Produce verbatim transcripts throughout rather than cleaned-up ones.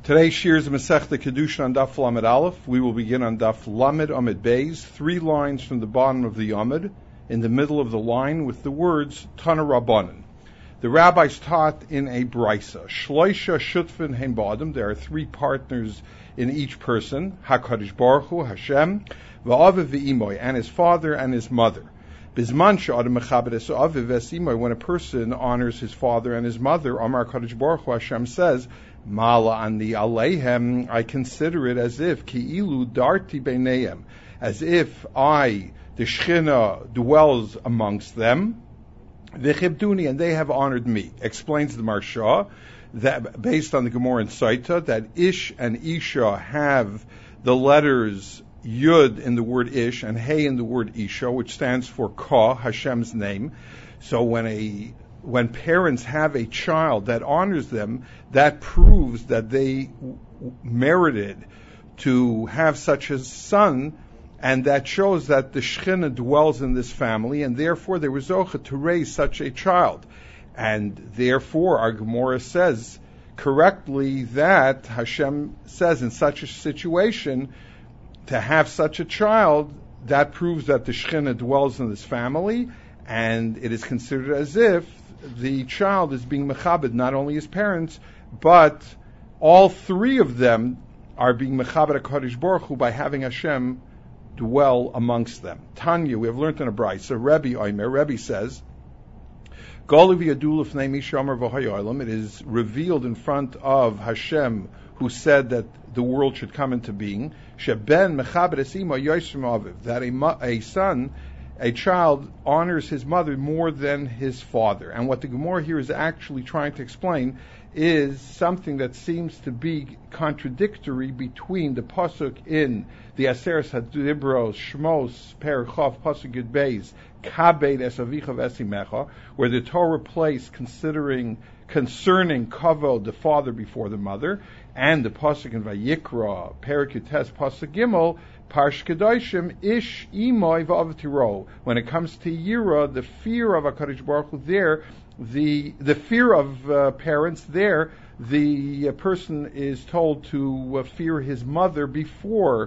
Today's shir is Masechta Kedushin on Daf Lamed Aleph. We will begin on Daf Lamed Amid Beis, three lines from the bottom of the Amid, in the middle of the line with the words Tana Rabbanan. The rabbis taught in a brisa, Shloisha Shutfin Hein Ba'adam, there are three partners in each person, HaKadosh Baruch Hu, Hashem, Va'aviv V'imoy, and his father and his mother. Bizman she'adam mechabed es aviv es imoy, when a person honors his father and his mother, Amar Kadosh Baruch Hu, Hashem says, Mala ani aleihem, I consider it as if ki ilu darti beineim, as if I, the Shechina, dwells amongst them, v'chibduni, and they have honored me. Explains the Marsha that based on the Gemara in Saita that Ish and Isha have the letters Yud in the word Ish and Hey in the word Isha, which stands for Ka, Hashem's name. So when a when parents have a child that honors them, that proves that they merited to have such a son, and that shows that the Shechina dwells in this family, and therefore they were zocha to raise such a child. And therefore our Gemara says correctly that Hashem says in such a situation, to have such a child, that proves that the Shechina dwells in this family, and it is considered as if the child is being mechabed, not only his parents, but all three of them are being mechabed HaKadosh Baruch Hu by having Hashem dwell amongst them. Tanya, we have learned in a brayso. So Rebbe Omer, Rebbe says, it is revealed in front of Hashem, who said that the world should come into being, that a, a son, a child, honors his mother more than his father. And what the Gemara here is actually trying to explain is something that seems to be contradictory between the pasuk in the Aseres Hadibros Shmos Perichov pasuk Yud Beis Kabed es avicha v'esimecha, where the Torah placed considering concerning kavod, the father before the mother, and the pasuk in Vayikra Perik Yutes pasuk Gimel Parsh Kedoshim Ish Imoy V'Avtiro. When it comes to Yira, the fear of HaKadosh Baruch Hu there, the the fear of uh, parents there, the uh, person is told to uh, fear his mother before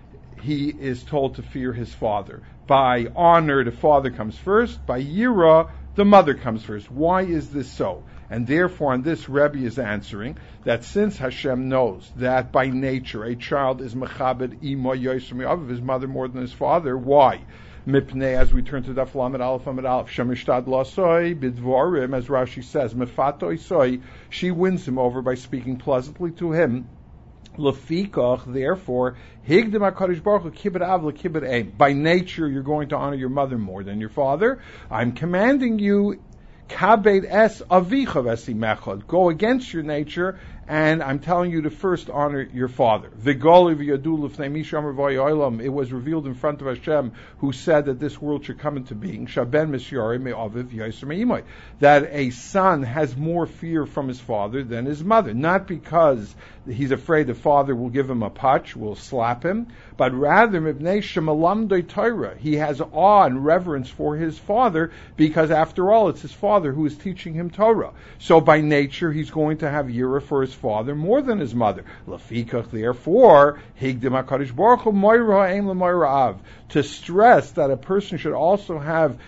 he is told to fear his father. By honor, the father comes first. By Yira, the mother comes first. Why is this so? And therefore, on this, Rebbe is answering that since Hashem knows that by nature a child is mechabed imo yosem of his mother more than his father, why? Mipnei, as we turn to Daf Lamed Aleph Amid Aleph, Shemishtad Lasoi Bidvorim, as Rashi says, Mefato Isoi, she wins him over by speaking pleasantly to him. Lefikach, therefore, Higdim HaKadosh Baruch Hu Kibbut Av LeKibbut Eim. By nature, you're going to honor your mother more than your father. I'm commanding you, Kabed es avicha v'esimechad. Go against your nature, and I'm telling you to first honor your father. V'goli v'yadu l'fnei misham v'yoylam. It was revealed in front of Hashem, who said that this world should come into being. Shaben misyari me'aviv v'yoser me'imoy. That a son has more fear from his father than his mother. Not because he's afraid the father will give him a punch, will slap him, but rather mibnei shemalamdei Torah. He has awe and reverence for his father, because after all, it's his father who is teaching him Torah. So by nature, he's going to have yira for his father more than his mother. Lafikach, therefore, higdim HaKadosh Baruch Hu moira ha'em l'moira av. To stress that a person should also have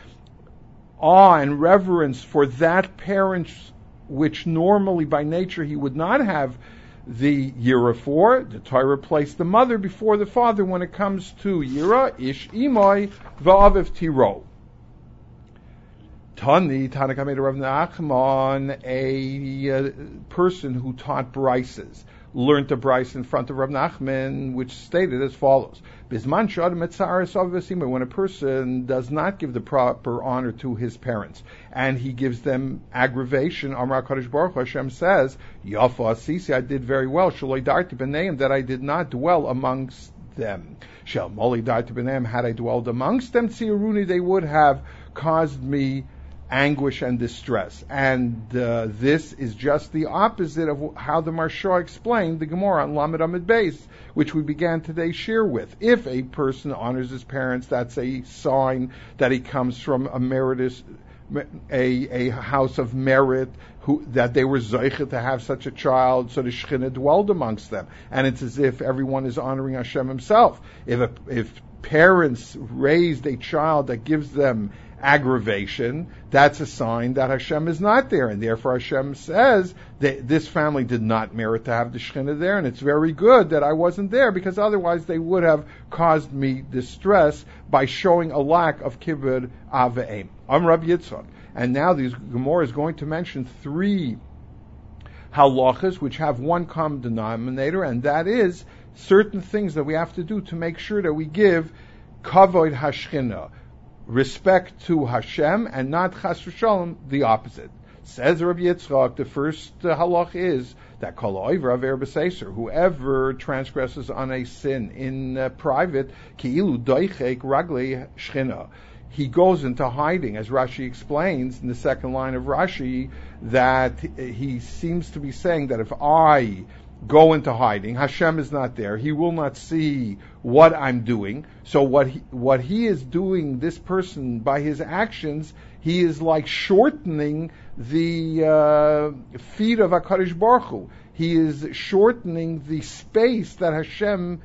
awe and reverence for that parent which normally by nature he would not have the yira for. The Torah placed the mother before the father when it comes to yira, ish imoy va'aviv tiro. Tani, Tanakh Rav Nachman, a uh, person who taught brises, learned the brise in front of Rav Nachman, which stated as follows: Bisman shadam etzaras avesima, when a person does not give the proper honor to his parents, and he gives them aggravation, Amar Kadosh Baruch Hu, Hashem says, Yafa Asisi, I did very well, Shaloi Darti B'neim, that I did not dwell amongst them. Shal Moli Darti B'neim, had I dwelled amongst them, Tziruni, they would have caused me anguish and distress. And uh, this is just the opposite of how the Marsha explained the Gemara on Lamed Amid Beis, which we began today's shir with. If a person honors his parents, that's a sign that he comes from a meritorious, a, a house of merit, who, that they were zeicha to have such a child, so the Shekhinah dwelled amongst them. And it's as if everyone is honoring Hashem himself. If a, if parents raised a child that gives them aggravation, that's a sign that Hashem is not there, and therefore Hashem says that this family did not merit to have the Shekhinah there, and it's very good that I wasn't there, because otherwise they would have caused me distress by showing a lack of kibbud av v'em. I'm Rabbi Yitzchak. And now the Gemara is going to mention three halachas which have one common denominator, and that is certain things that we have to do to make sure that we give kavod hashchina, respect to Hashem, and not chas v'shalom, the opposite. Says Rabbi Yitzchak, the first uh, halach is that kol oiver aver b'seiser, whoever transgresses on a sin in uh, private, ki'ilu doichek raglei shchina, he goes into hiding, as Rashi explains in the second line of Rashi, that he seems to be saying that if I go into hiding, Hashem is not there, He will not see what I'm doing. So what he, what he is doing, this person, by his actions, he is like shortening the uh, feet of HaKadosh Baruch Hu. He is shortening the space that Hashem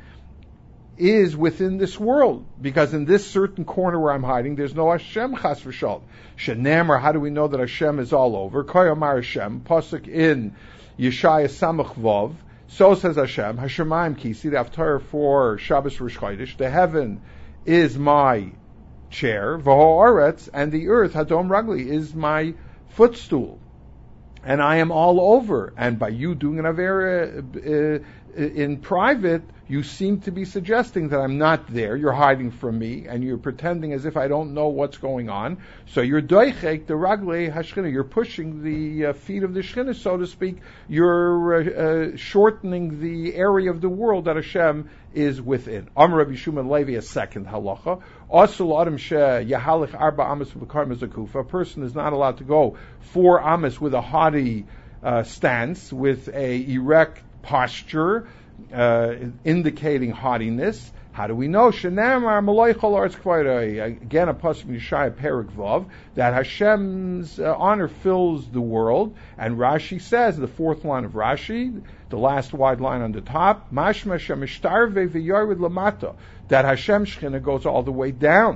is within this world, because in this certain corner where I'm hiding, there's no Hashem chas v'shalom. Shenemar, how do we know that Hashem is all over? Koyamar Hashem, pasuk in Yeshaya Samach Vav. So says Hashem, Hashemayim kisi, the Haftarah for Shabbos Rosh Chodesh, the heaven is my chair, v'ha'aretz, and the earth, Hadom Ragli, is my footstool. And I am all over. And by you doing an avera uh, in private, you seem to be suggesting that I'm not there. You're hiding from me, and you're pretending as if I don't know what's going on. So you're doichek the raglei hashchina. You're pushing the uh, feet of the shchina, so to speak. You're uh, uh, shortening the area of the world that Hashem is within. Amar Rabbi Shimon Levi, a second halacha. Also, adam she yahalich arba amas v'kar mezakufa. A person is not allowed to go four amas with a haughty uh, stance, with a erect posture, uh, indicating haughtiness. How do we know? Shenamar Maloichol Arts Kvairei. Again, a pasuk in Yeshaya Perik Vav, that Hashem's uh, honor fills the world. And Rashi says, the fourth line of Rashi, the last wide line on the top, Mashma Shemishtarve v'Yarid Lamata, that Hashem Shechina goes all the way down.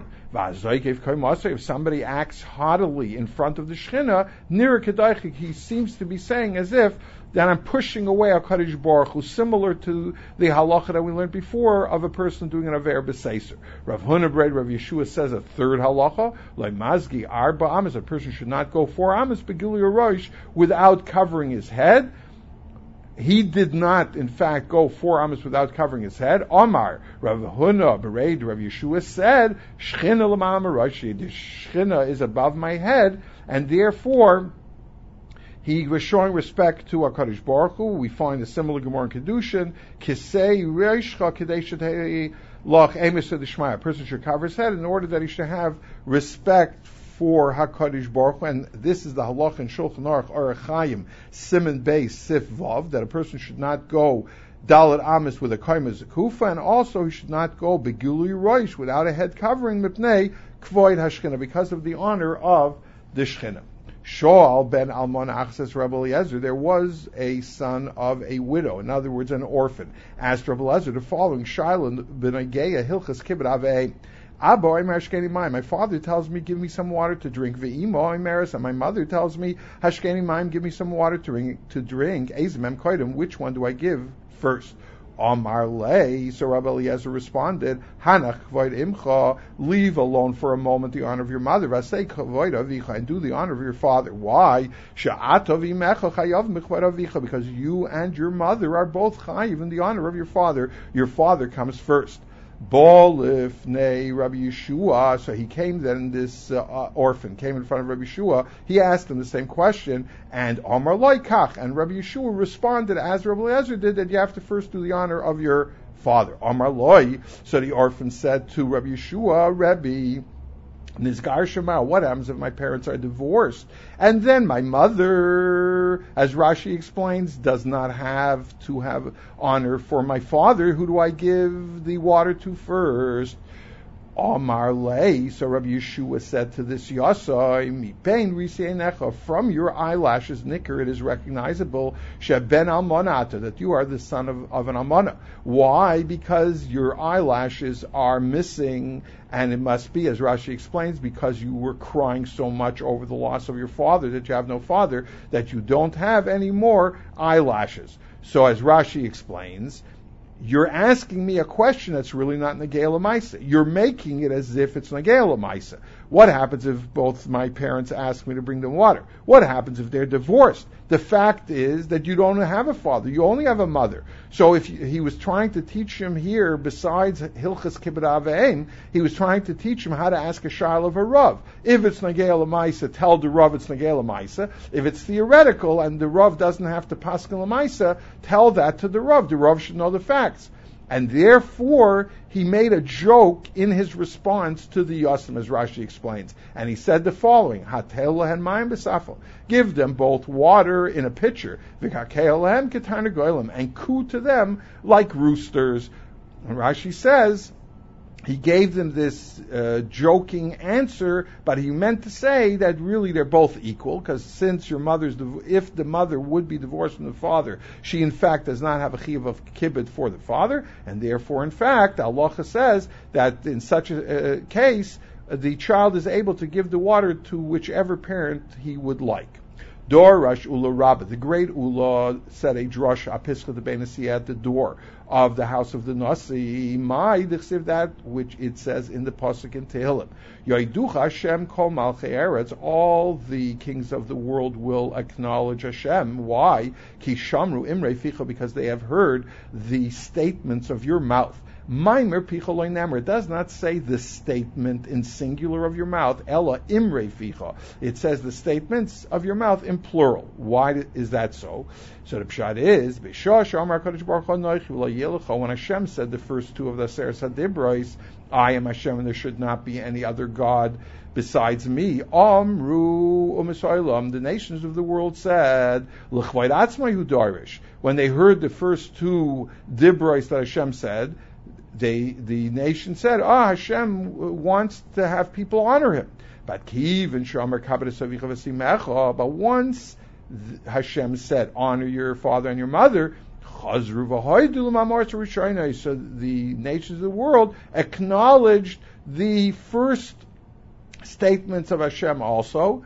If somebody acts haughtily in front of the Shechina, Nira Kedaichik, he seems to be saying as if that I'm pushing away HaKadosh Baruch Hu, similar to the halacha that we learned before of a person doing an aver b'seiser. Rav Huna Breid, Rav Yeshua says a third halacha, like mazgi arba amas, a person should not go four amas begili rosh without covering his head. He did not, in fact, go four amas without covering his head. Omar, Rav Huna Breid, Rav Yeshua said, Shchina l'ma'am rashi, the Shchina is above my head, and therefore he was showing respect to HaKadosh Baruch Hu. We find a similar Gemara in Kedushin. Kisei reishcha kedei shetei lach emes d'shmaya. A person should cover his head in order that he should have respect for HaKadosh Baruch Hu. And this is the halach in Shulchan Aruch Orach Chaim Siman Beis Sif Vav, that a person should not go Dalet Amis with a Kaima Zekufa, and also he should not go Begului Roish without a head covering Mipnei Kvoid Hashchina, because of the honor of the Shchina. Shoal ben Almon Achses Rabbi Eliezer, there was a son of a widow, in other words, an orphan. Asked Rabbi Eliezer the following: Shailon ben Ageya Hilchas Kibbut Avei. Abba, Hashkeni Mayim. My father tells me, give me some water to drink. Ve'imo Imeris, and my mother tells me, Hashkeni Mayim, give me some water to drink. To drink. Ezemem Koidim, which one do I give first? Amar lei, so Rabbi Eliezer responded, Hanach kvoid imcha, leave alone for a moment the honor of your mother. Vasei kvoid avicha, and do the honor of your father. Why? She'atov imecha chayav mikvoid avicha, because you and your mother are both chayiv in the honor of your father. Your father comes first. Bolifnei Rabbi Yeshua, so he came then, this uh, orphan came in front of Rabbi Yeshua, he asked him the same question, and Amar Loikach, and Rabbi Yeshua responded as Rabbi Eliezer did, that you have to first do the honor of your father. Amar Loi, so the orphan said to Rabbi Yeshua, Rabbi, Nizgar Shema, what happens if my parents are divorced? And then my mother, as Rashi explains, does not have to have honor for my father. Who do I give the water to first? Amar lei, so Rabbi Yeshua said to this Yasai, mi pein riseinecha, from your eyelashes, nicker, it is recognizable, sheben almonata, that you are the son of, of an almana. Why? Because your eyelashes are missing, and it must be, as Rashi explains, because you were crying so much over the loss of your father, that you have no father, that you don't have any more eyelashes. So as Rashi explains, you're asking me a question that's really not Negei L'Maisa. You're making it as if it's Negei L'Maisa. What happens if both my parents ask me to bring them water? What happens if they're divorced? The fact is that you don't have a father. You only have a mother. So if he was trying to teach him here, besides Hilchas Kibbud Aveim, he was trying to teach him how to ask a shayla of a Rav. If it's Negei L'Maisa, tell the Rav it's Negei L'Maisa. If it's theoretical and the Rav doesn't have to paskin L'Maisa, tell that to the Rav. The Rav should know the facts. And therefore, he made a joke in his response to the Yosim, as Rashi explains. And he said the following, Hatel lehen mayim b'safel. Give them both water in a pitcher, v'kakeil lehem ketarnagoyim, and coo to them like roosters. And Rashi says, he gave them this uh, joking answer, but he meant to say that really they're both equal, because since your mother's, if the mother would be divorced from the father, she in fact does not have a chiyuv of kibbud for the father, and therefore in fact, Allah says that in such a uh, case, uh, the child is able to give the water to whichever parent he would like. Dor Rash Ula Rabbah, the great Ula said a drush apischa the Benasi at the door of the house of the Nasi, my dichsiv, that which it says in the pasuk in Tehillim. Yoiducha Hashem kol malchei eretz, all the kings of the world will acknowledge Hashem. Why? Ki shamru imrei ficha, because they have heard the statements of your mouth. Maimer picha loy nemer. It does not say the statement in singular of your mouth. Ella imrei ficha. It says the statements of your mouth in plural. Why is that so? So the pshat is, when Hashem said the first two of the Aser Sadibros, I am Hashem and there should not be any other God besides me. Amru u'misaylam, the nations of the world said, l'chvayt atzmai darish. When they heard the first two dibros that Hashem said, They, the nation said, ah, Hashem wants to have people honor him. But but once Hashem said, honor your father and your mother, so the nations of the world acknowledged the first statements of Hashem also,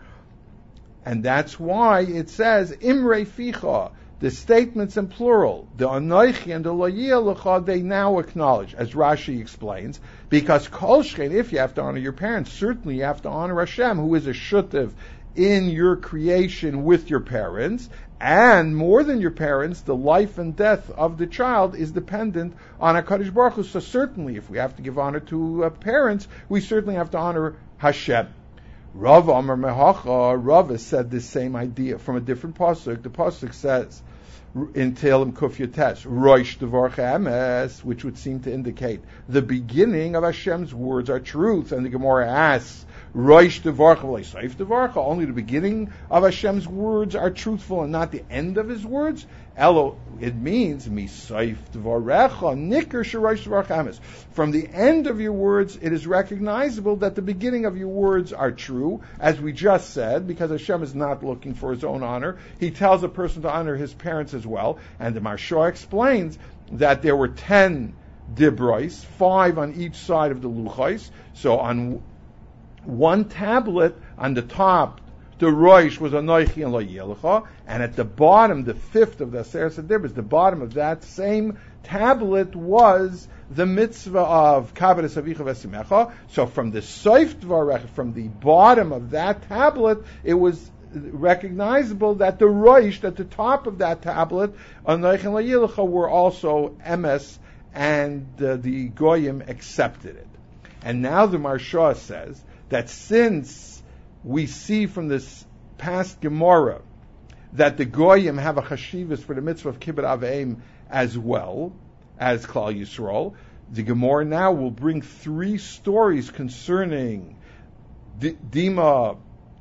and that's why it says, Imrei Ficha, the statements in plural, the Anoichi and the Lo Yeh, they now acknowledge, as Rashi explains, because Kol Shchein, if you have to honor your parents, certainly you have to honor Hashem, who is a shutev in your creation with your parents, and more than your parents, the life and death of the child is dependent on HaKadosh Baruch Hu. So certainly, if we have to give honor to uh, parents, we certainly have to honor Hashem. Rav Amar Mehacha, Rav has said this same idea from a different pasuk. The pasuk says in Tehillim Kuf Yotes, Roish Devar Emes, which would seem to indicate the beginning of Hashem's words are truth, and the Gemara asks, Roish Devarcha, Seif Devarcha, only the beginning of Hashem's words are truthful and not the end of His words. Elo, it means Misaif Devarecha, Nicker Shoroish Devarcha Emes. From the end of your words, it is recognizable that the beginning of your words are true, as we just said, because Hashem is not looking for His own honor. He tells a person to honor his parents as well, and the Maharsha explains that there were ten dibros, five on each side of the luchos. So on one tablet on the top, the Roish was Anoichi and Lo Yelecha, and at the bottom, the fifth of the Aser Sadibros, the bottom of that same tablet was the mitzvah of Kabbalas Avicha Vesimecha. So from the Soif Dvarech, from the bottom of that tablet, it was recognizable that the Roish, at the top of that tablet, Anoichi and Lo Yelecha, were also Emes, and uh, the Goyim accepted it. And now the Maharsha says that since we see from this past Gemara that the Goyim have a chashivas for the mitzvah of Kibbud Aveim as well as Klal Yisrael, the Gemara now will bring three stories concerning D- Dima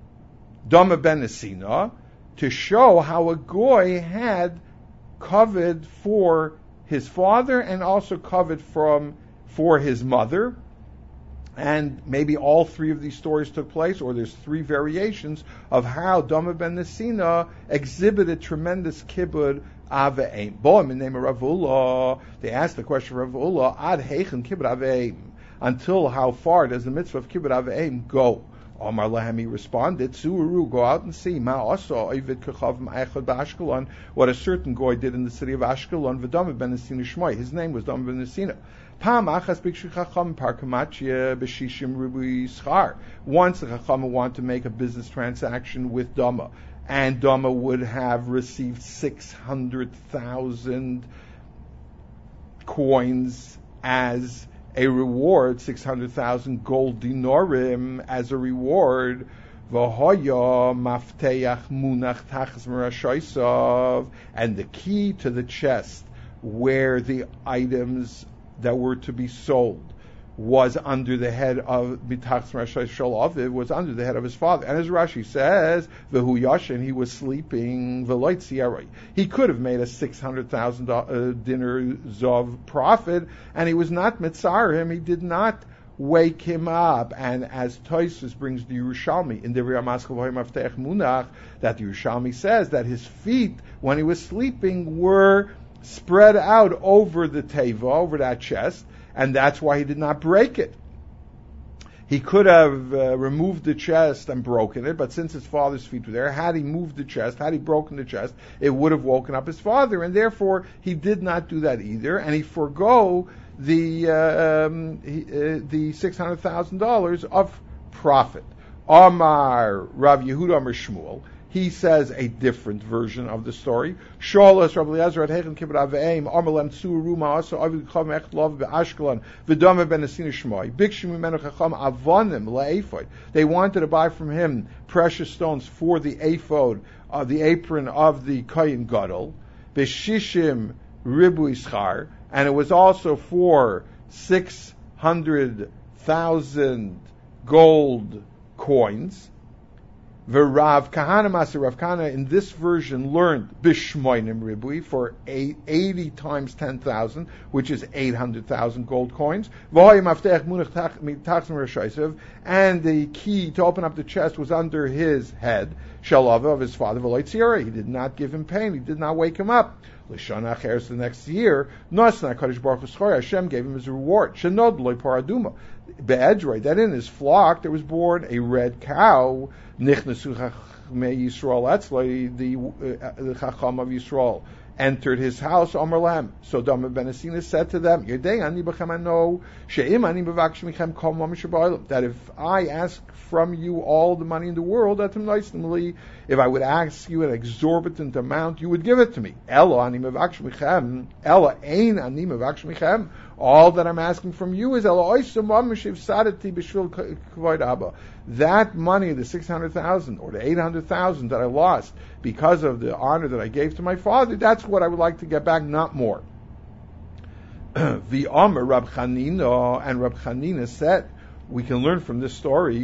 Dama ben Nesina to show how a Goy had covered for his father and also covered from for his mother. And maybe all three of these stories took place, or there's three variations of how Dama ben Nesina exhibited tremendous kibbud aveim. Boam in the name of Rav Ula, they asked the question of Rav Ula, ad heichen kibbud aveim, until how far does the mitzvah of kibbud aveim go? Omar Lahem, he responded, Suuru, go out and see, Ma also, Ovid Kechav Ma'echad Ba'ashkelon, what a certain goy did in the city of Ashkelon, V'Dama ben Nesina Shmoi, his name was Dama ben Nesina. Pam achas bikshu chacham parkamatya b'shishim ribui schar. Once the chacham wanted to make a business transaction with Dama, and Dama would have received six hundred thousand coins as a reward, six hundred thousand gold dinarim as a reward. V'hoya mafteach munach tachas merashaisav, and the key to the chest where the items that were to be sold was under the head of Mitachs Rashi Shalav, was under the head of his father. And as Rashi says, Vehu Yashin, he was sleeping, Veloit Sierra. He could have made a six hundred thousand uh, dinner Zov profit, and he was not Mitzarim, he did not wake him up. And as Tosfos brings the Yerushalmi in the Riyamaskavoy Maftech Munach, that the Yerushalmi says that his feet, when he was sleeping, were spread out over the teva, over that chest, and that's why he did not break it. He could have uh, removed the chest and broken it, but since his father's feet were there, had he moved the chest, had he broken the chest, it would have woken up his father, and therefore he did not do that either, and he forego the uh, um, he, uh, the six hundred thousand dollars of profit. Amar Rav Yehuda Amar Shmuel, he says a different version of the story. Sholas Rabbi Eliezer at Heichen Kibbud Aveim Amalem Tzuru Ma'asa Avid Cham Echt Lov BeAshkelon V'Dama Ben Nesina Shmoi Bikshim Mimenu Chacham Avonim LaEphod. They wanted to buy from him precious stones for the ephod, uh, the apron of the Kohen Gadol, B'Shishim Ribu Ischar, and it was also for six hundred thousand gold coins. V'Rav Kahana Maser Rav Kahana in this version learned Bishmoinim Ribui for eighty times ten thousand, which is eight hundred thousand gold coins. And the key to open up the chest was under his head, Shalava of his father, Veloitzira. He did not give him pain, he did not wake him up. L'shana Acheres, the next year, Nosna Kadosh Baruch Hu Schor, Hashem gave him his reward. Shenod Loi Paraduma. Be'edroi, that in his flock there was born a red cow, Nichnasu Chachmei Yisrael Etzloi, the the Chacham of Yisrael entered his house, Omer Lam. So Dama ben Nesina said to them, Yedei ani b'chem ano, she'im ani b'vaksh michem kol mamish ba'olam, that if I ask from you all the money in the world, if I would ask you an exorbitant amount, you would give it to me. Ella ani b'vaksh michem, Ella ein ani b'vaksh michem, all that I'm asking from you is Ella oisum mamish ifsadati b'shvil kvoid Abba. That money, the six hundred thousand or the eight hundred thousand that I lost because of the honor that I gave to my father, that's what I would like to get back, not more. The Omer Rab Chanina, and Rab Chanina said, we can learn from this story,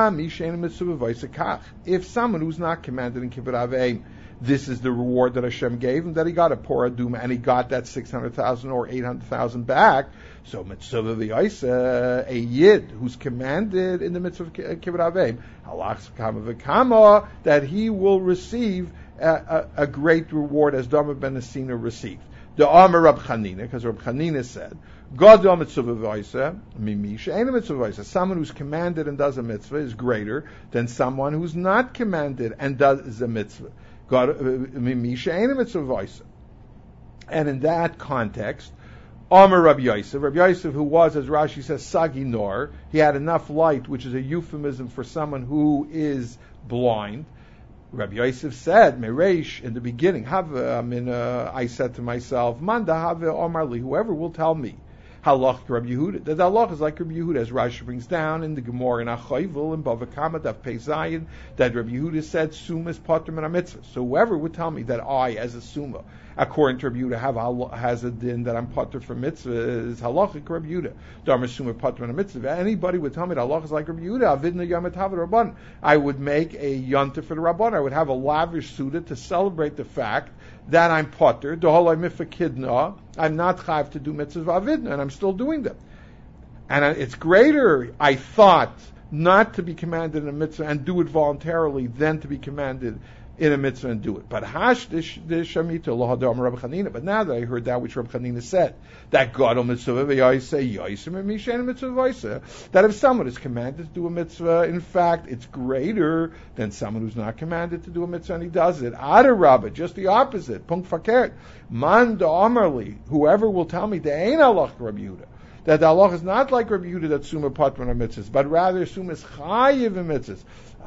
if someone who's not commanded in Kibbud Aveim, this is the reward that Hashem gave him, that he got a Porah Duma, and he got that six hundred thousand or eight hundred thousand back. So mitzvah v'yaisa, a yid who's commanded in the mitzvah of Kibbud Aveim, halach kama v'kama, that he will receive a, a, a great reward as Dama ben Nesina received. The Amar Rab Chanina, because Rab Chanina said, Gadol mitzvah v'yaisa, mimi she'ena mitzvah v'yaisa. Someone who's commanded and does a mitzvah is greater than someone who's not commanded and does a mitzvah. Mimi she'ena mitzvah v'yaisa. And in that context, Amar Rabbi Yosef, Rabbi Yosef, who was, as Rashi says, Sagi Nor, he had enough light, which is a euphemism for someone who is blind. Rabbi Yosef said, Mereish, in the beginning, have, I mean, uh, I said to myself, Manda have Omar li, whoever will tell me, halach Rabbi Yehuda. The halach is like Rabbi Yehuda, as Rashi brings down in the Gemara in Achayvul and Bava Kama Daf Pei Zayin, that Rabbi Yehuda said, Suma is patur min mitzvah. So whoever would tell me that I, as a Suma, according to Rabbi Yehuda, have has a din that I'm patur for mitzvah is halachic Rabbi Yehuda. Dharma Suma patur min mitzvah. Anybody would tell me that halach is like Rabbi Yehuda, avidna yom etav rabban. I would make a yontif for the rabban. I would have a lavish suda to celebrate the fact that I'm potter, doholai mifakidna, I'm not chayv to do mitzvahs v'avidna, and I'm still doing them. And it's greater, I thought, not to be commanded in a mitzvah and do it voluntarily than to be commanded in a mitzvah and do it. But hash the shamita lohadam Rabbi Chanina. But now that I heard that which Rabbi Chanina said, that God on mitzvah v'yaiseh yaisem and mishen mitzvah v'yaiseh, that if someone is commanded to do a mitzvah, in fact, it's greater than someone who's not commanded to do a mitzvah and he does it. Ada Rabba, just the opposite. Punkt fakert. Man da amarli, whoever will tell me, the ein alach Rabbi Yehuda, that the halach is not like Rabbi Yehuda that suma patman are mitzvahs, but rather suma is chayiv in mitzvahs.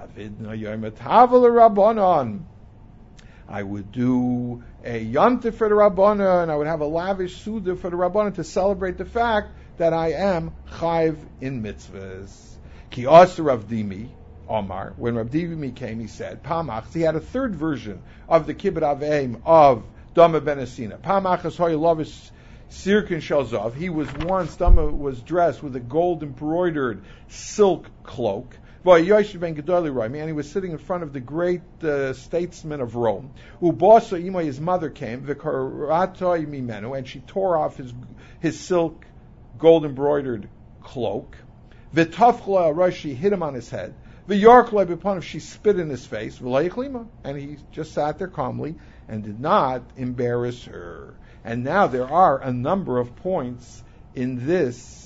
I would do a yontif for the Rabbana, and I would have a lavish suda for the Rabbana to celebrate the fact that I am chayiv in mitzvahs. Ki asa Rav Dimi Omar, when Rav Dimi came, he said, Pamach, he had a third version of the kibbut aveim of Dama ben Asina. Pamach is hoy lovis Sirkin Shalzov. He was once, Dama was dressed with a gold embroidered silk cloak. And he was sitting in front of the great uh, statesman of Rome. Ubasa Ima, his mother came, and she tore off his his silk gold embroidered cloak. She hit him on his head. She spit in his face, and he just sat there calmly and did not embarrass her. And now there are a number of points in this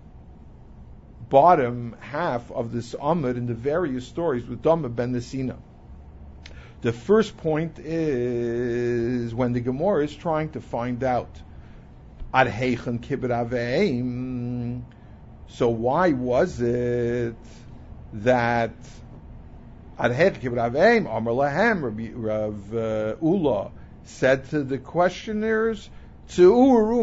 bottom half of this Amud in the various stories with Dama ben Nesina. The first point is when the Gemara is trying to find out Ad Heichen Kibbut Aveim. So why was it that Ad Heichen Kibbut Aveim Amar Lahem Rav uh, Ula said to the questioners, Go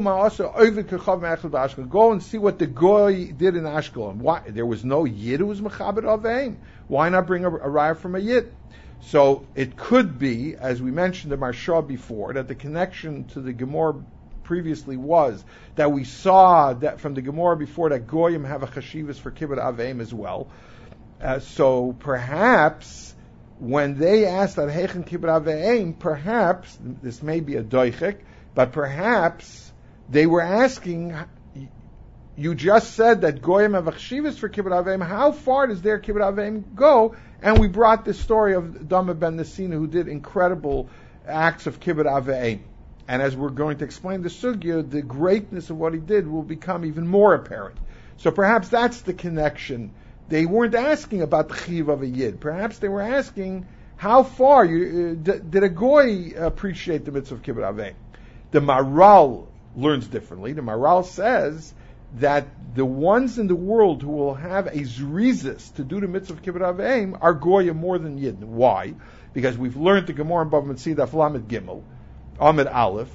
and see what the goy did in Ashkelon. Why there was no yid who was mechabed aveim? Why not bring a, a raya from a yid? So it could be, as we mentioned the Marsha before, that the connection to the Gemara previously was that we saw that from the Gemara before that goyim have a chashivas for kibbut aveim as well. Uh, so perhaps when they asked that heichen kibbut aveim, perhaps this may be a doichik. But perhaps they were asking, you just said that Goyim have achshivas for Kibbut Aveim, how far does their Kibbut Aveim go? And we brought this story of Dama ben Nesina, who did incredible acts of Kibbut Aveim. And as we're going to explain the Sugya, the greatness of what he did will become even more apparent. So perhaps that's the connection. They weren't asking about the Chiv of a Yid. Perhaps they were asking, how far you, uh, did a Goy appreciate the mitzvah of Kibbut Aveim? The Maral learns differently. The Maral says that the ones in the world who will have a zrizis to do the mitzvah of kibbut aveim are goyim more than yid. Why? Because we've learned the Gemara in Bava Metzia Lamed Gimel, Amid Aleph,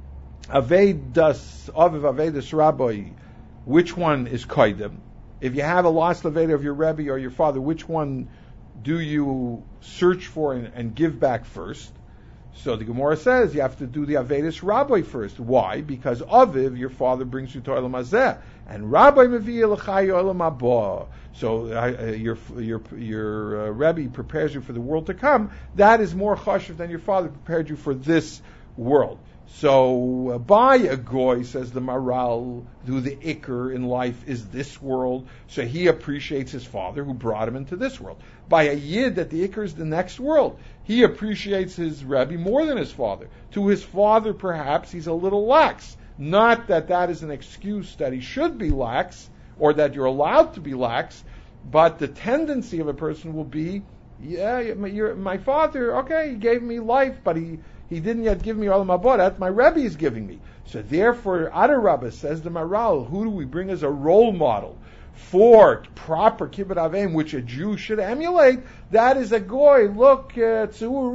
Avedas Aviv Avedas Rabbi. Which one is koydem? If you have a lost leveda of your Rebbe or your father, which one do you search for and, and give back first? So the Gemara says you have to do the Avedis Rabbi first. Why? Because Aviv, your father, brings you to Olam Hazeh, and Rabbi Mevi'ah L'chai Olam Haba. So uh, your your your uh, Rebbe prepares you for the world to come. That is more chashuv than your father prepared you for this world. So uh, by a goy, says the Maral, who the ikr in life is this world, so he appreciates his father who brought him into this world. By a yid, that the ikr is the next world, he appreciates his Rebbe more than his father. To his father, perhaps, he's a little lax. Not that that is an excuse that he should be lax, or that you're allowed to be lax, but the tendency of a person will be, yeah, you're, my father, okay, he gave me life, but he He didn't yet give me Olam Haba. That my Rebbe is giving me. So therefore, Adar Rabbah, says the Maral, who do we bring as a role model for proper Kibbut Aveim, which a Jew should emulate? That is a goy. Look, and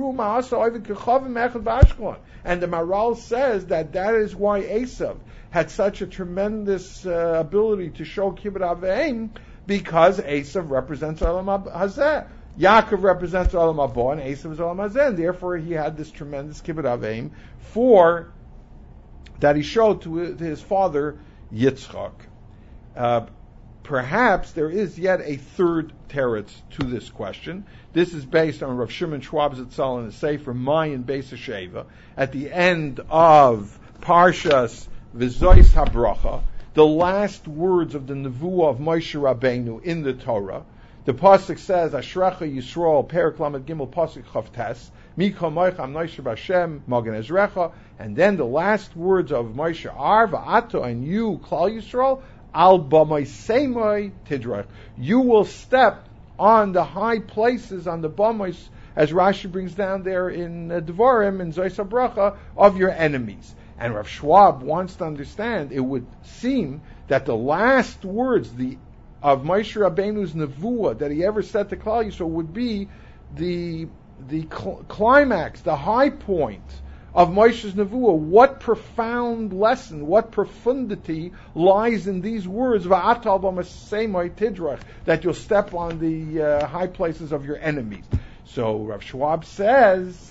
the Maral says that that is why Esav had such a tremendous uh, ability to show Kibbut Aveim, because Esav represents Olam Hazeh. Yaakov represents Olam Haba, and Esav is Olam Hazeh, and therefore he had this tremendous kibbut aveim for that he showed to his father Yitzchak. Uh, perhaps there is yet a third teretz to this question. This is based on Rav Shimon Schwab Zatzal in the Sefer Mayin Beis Sheva at the end of Parshas V'Zois HaBracha. the last words of the Nevuah of Moshe Rabbeinu in the Torah. The pasuk says, "Ashrecha Yisrael," Perek Lamed Gimel, pasuk Chavtes, "Mikol Moichem Noisher B'Hashem Magen Ezrecha," and then the last words of Moshe are, "Va'ato," and you, Klal Yisrael, "Al B'Moisemoi Tidrach." You will step on the high places, on the B'Mois, as Rashi brings down there in uh, Devarim, in Zos HaBracha, of your enemies. And Rav Schwab wants to understand, it would seem that the last words the of Moshe Rabbeinu's Nevuah that he ever said to Klal Yisrael would be the the cl- climax, the high point of Moshe's Nevuah. What profound lesson, what profundity lies in these words, Va'atal b'Moisemoi Tidrach, that you'll step on the uh, high places of your enemies. So Rav Schwab says,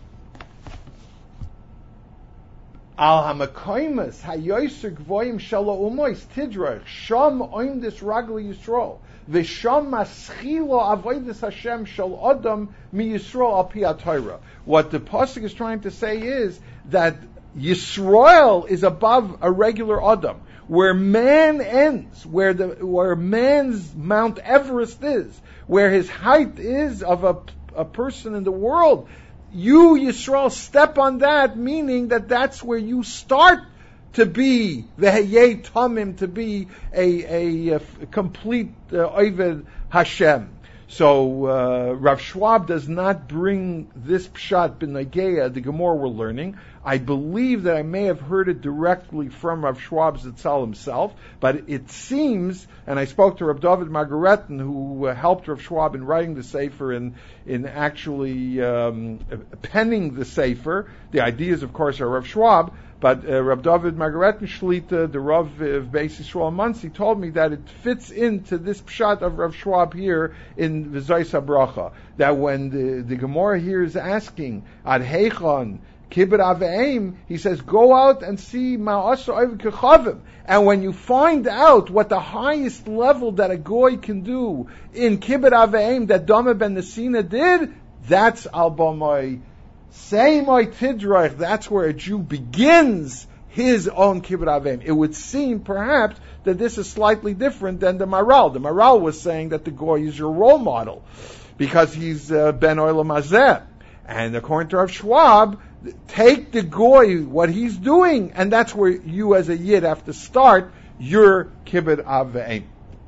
Al hamakoimus hayoser gvoim shelo umois tidrach sham oimdis ragli Yisrael v'sham maschilo avodas Hashem shel adam mi Yisrael al pi haTorah. What the pasuk is trying to say is that Yisrael is above a regular adam, where man ends, where the where man's Mount Everest is, where his height is of a a person in the world. You, Yisrael, step on that, meaning that that's where you start to be v'heyei tamim, to be a, a, a complete uh, Oved Hashem. So uh, Rav Schwab does not bring this pshat b'nageya, the Gemara we're learning. I believe that I may have heard it directly from Rav Schwab Zatzal himself, but it seems, and I spoke to Rav David Margaretin, who uh, helped Rav Schwab in writing the Sefer and in actually um, penning the Sefer. The ideas, of course, are Rav Schwab, but uh, Rav David Margaretin Shlita, the Rav of Beis Yisrael Muncie, told me that it fits into this pshat of Rav Schwab here in Zos HaBracha, that when the, the Gemara here is asking, Ad Heichon, Kibbut Aveim, he says, go out and see Ma'asa Oiv Kechavim. And when you find out what the highest level that a goy can do in Kibbut Aveim that Dama ben Nesina did, that's Al B'Moisemoi Tidrach. That's where a Jew begins his own Kibbut Aveim. It would seem, perhaps, that this is slightly different than the Maral. The Maral was saying that the goy is your role model because he's uh, Ben Olam Hazeh. And according to Rav Schwab, take the goy, what he's doing, and that's where you as a yid have to start your Kibbut Aveim.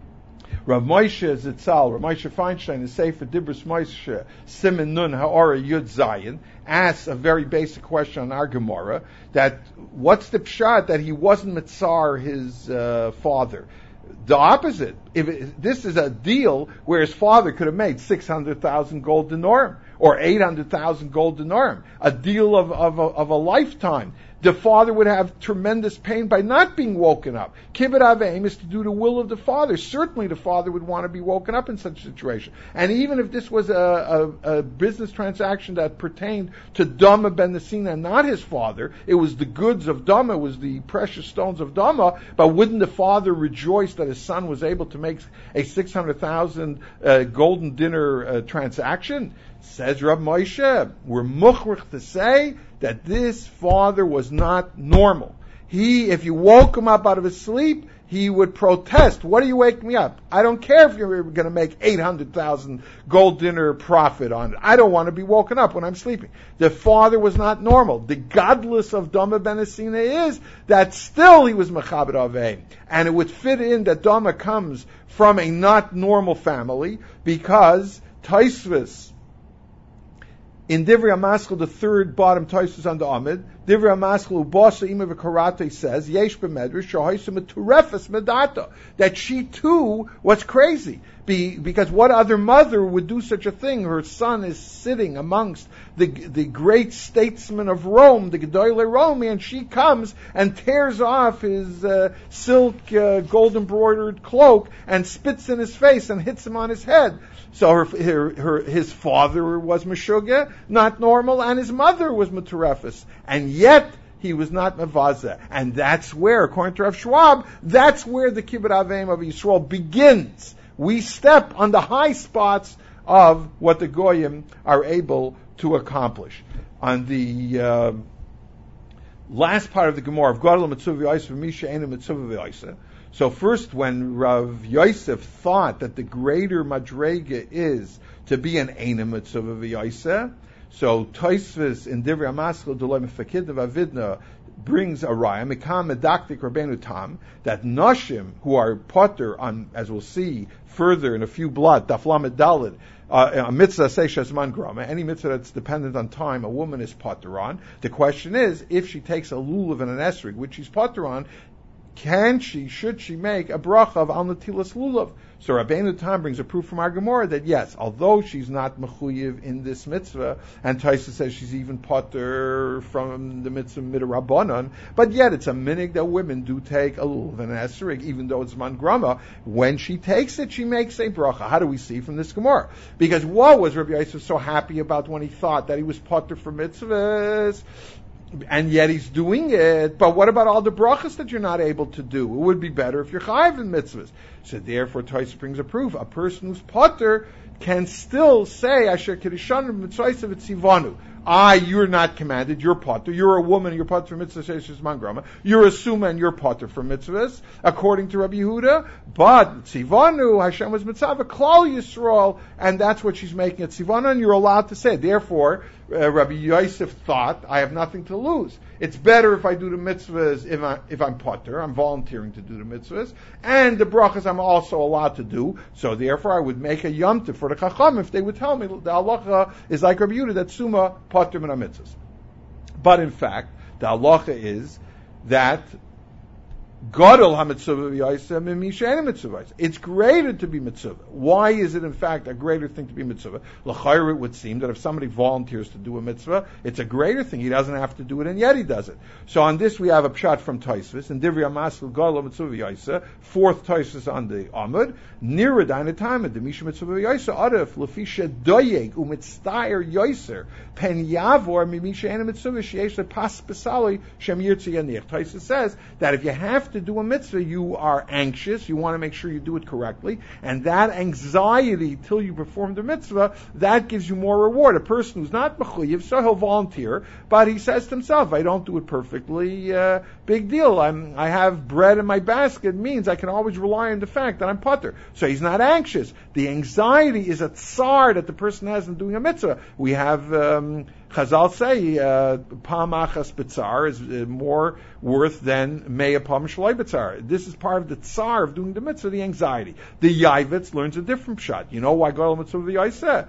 Rav Moshe Zitzal, Rav Moshe Feinstein, the Sefer Dibros Moshe, Siman Nun Ha'ora Yud Zayin, asks a very basic question on our Gemara, that what's the pshat that he wasn't mitzar his uh, father? The opposite. If it, this is a deal where his father could have made six hundred thousand gold dinarim or eight hundred thousand gold dinarim, a deal of, of, a, of a lifetime. The father would have tremendous pain by not being woken up. Kibbut Aveim is to do the will of the father. Certainly the father would want to be woken up in such a situation. And even if this was a, a, a business transaction that pertained to Dama ben Nesina, not his father, it was the goods of Dama, it was the precious stones of Dama, but wouldn't the father rejoice that his son was able to make a six hundred thousand uh, golden dinner uh, transaction? Says Rab Moshe, we're muchrich to say that this father was not normal. He, if you woke him up out of his sleep, he would protest. What do you wake me up? I don't care if you're going to make eight hundred thousand gold dinner profit on it. I don't want to be woken up when I'm sleeping. The father was not normal. The godless of Dama ben Nesina is that still he was Mechabed Aveim. And it would fit in that Dama comes from a not normal family because Taisvis, in Divrei HaMaskil, the third bottom Tosfos on the Amid, Divrei HaMaskil Ubasa Ima V'Karate says, Yesh B'Medrash Shahoysa Meturefes Medata, that she too was crazy. Be, because what other mother would do such a thing? Her son is sitting amongst the the great statesmen of Rome, the Gedolei Rome, and she comes and tears off his uh, silk uh, gold embroidered cloak and spits in his face and hits him on his head. So her, her, her, his father was Meshuggah, not normal, and his mother was Meturefes. And yet, he was not Mavazeh. And that's where, according to Rav Schwab, that's where the Kibbut Aveim of Yisrael begins. We step on the high spots of what the Goyim are able to accomplish. On the uh, last part of the Gemara of Gadol Mitzvah V'Yaisa Misha Eina Mitzvah V'Yaisa. So first, when Rav Yosef thought that the greater madrega is to be an Eina Mitzvah V'Yaisa, so Tosfos in Divrei HaMaskil D'Loi Mefakid V'Avidna brings a raya, Mikam Medaktik Rabbeinu Tam, that Nashim who are potter on, as we'll see further in a few blot, Daflamed Dalid, uh, a mitzvah seishes man grama, any mitzvah that's dependent on time, a woman is potter on. The question is, if she takes a lulav and an esrig, which she's potter on, can she, should she make a bracha of al natilas lulav? So Rabbeinu Tam brings a proof from our Gemara that yes, although she's not mechuyev in this mitzvah, and Taisa says she's even potter from the mitzvah midrabanan, but yet it's a minig that women do take a lulav and an esrig, even though it's man grama. When she takes it, she makes a bracha. How do we see from this Gemara? Because what was Rabbi Yosef so happy about when he thought that he was potter for mitzvahs? And yet he's doing it. But what about all the brachas that you're not able to do? It would be better if you're chayiv in mitzvahs. So therefore, Tosfos brings a proof. A person who's potter can still say, Asher Kedushanim Mitzvaysev Etzivanu. Ah, you're not commanded, you're potter. You're a woman, you're potter for mitzvahs, sheishes man grama. You're a suma and you're potter for mitzvahs, according to Rabbi Yehuda. But Tzivanu, Hashem was mitzvah, Klal Yisrael, and that's what she's making it Tzivanu, and you're allowed to say it. Therefore, uh, Rabbi Yosef thought, I have nothing to lose. It's better if I do the mitzvahs if, I, if I'm potter, I'm volunteering to do the mitzvahs, and the brachas I'm also allowed to do, so therefore I would make a yom tov for the chacham if they would tell me the halacha is like Rabbi Yehuda, that suma potter min mitzvahs. But in fact, the halacha is that Gadol ha-mitzvah v'yaisa min mi she'eina mitzvah. It's greater to be mitzvah. Why is it in fact a greater thing to be mitzvah? L'chayr, it would seem that if somebody volunteers to do a mitzvah, it's a greater thing. He doesn't have to do it, and yet he does it. So on this we have a pshat from Tosfos and Divrei HaMaskil Gadol mitzvah v'yaisa, fourth Tosfos on the Amud. Nira daina time the misha mitzvah v'yaisa adif lefisha doyeg umitztayer yoiser pen yavor mi mi she'eina mitzvah sheyesh lepas besali shem yirtzi yanich. Tosfos says that if you have to do a mitzvah, you are anxious, you want to make sure you do it correctly, and that anxiety till you perform the mitzvah, that gives you more reward. A person who's not mechuyev, so he'll volunteer, but he says to himself, if I don't do it perfectly, uh, big deal, I'm, I have bread in my basket, means I can always rely on the fact that I'm potter. So he's not anxious. The anxiety is a tsar that the person has in doing a mitzvah. We have um, Chazal say, Pam achas b'tzar is uh, more worth than Meya Pam Shalai b'tzar. This is part of the tsar of doing the mitzvah, the anxiety. The Yavitz learns a different shot. You know why Gadol mitzvah v'yaisa?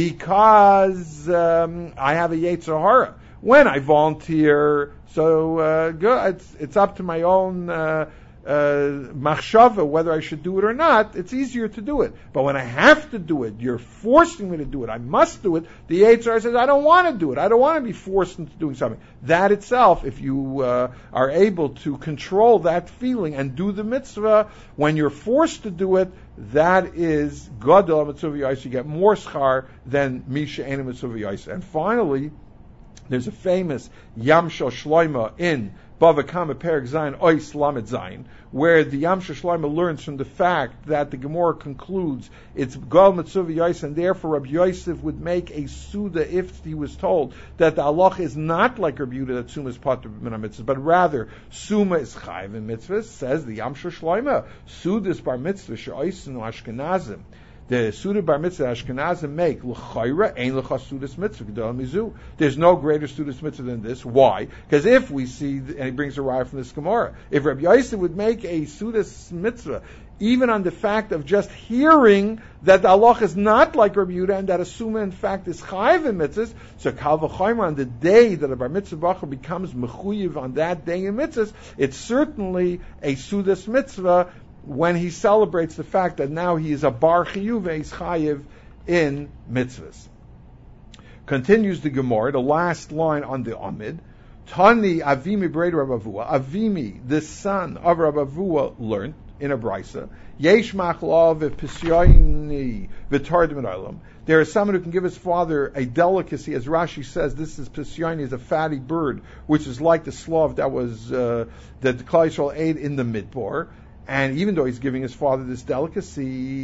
Because um, I have a Yetzer Hara. When I volunteer, so uh, good, it's, it's up to my own uh, uh, machshava whether I should do it or not. It's easier to do it. But when I have to do it, you're forcing me to do it, I must do it, the Yetzer says, I don't want to do it. I don't want to be forced into doing something. That itself, if you uh, are able to control that feeling and do the mitzvah, when you're forced to do it, that is Gadol mitzvah v'yaisa. You get more schar than Misha Eina mitzvah v'yaisa. And finally, there's a famous Yam Shel Shloima in Bava Kama Perek Zayin Ois Lamed Zayin, where the Yam Shel Shloima learns from the fact that the Gemara concludes it's Gadol mitzvah v'yaisa, and therefore Rabbi Yosef would make a suda if he was told that the halacha is not like Rabbi Yehuda that suma is potter min mitzvahs, but rather suma is chayiv in mitzvahs. Says the Yam Shel Shloima, suda is bar mitzvah she'oisenu Ashkenazim. The Suda Bar Mitzvah Ashkenazim make l'chayra ein l'cha Sudas Mitzvah Gedol Mizu. There's no greater Sudas Mitzvah than this. Why? Because if we see, and he brings a raya from this Gemara, if Rabbi Yosef would make a Sudas Mitzvah, even on the fact of just hearing that the halach is not like Rabbi Yehuda and that a suma in fact is chayiv in mitzvahs, so kal v'chayma on the day that a bar mitzvah bacher becomes mechuyev on that day in mitzvahs, it's certainly a Sudas Mitzvah when he celebrates the fact that now he is a bar chiyuv, he's chayiv in mitzvahs. Continues the Gemara, the last line on the Amid. Tani Avimi Breda Rav Avua. Avimi, the son of Rav Avua, learned in a brisa. Yesh machlav v'pisyoini v'tardim olam. There is someone who can give his father a delicacy, as Rashi says. This is pisyoini, is a fatty bird, which is like the slav that was uh, that the Klal Yisrael ate in the midbar. And even though he's giving his father this delicacy,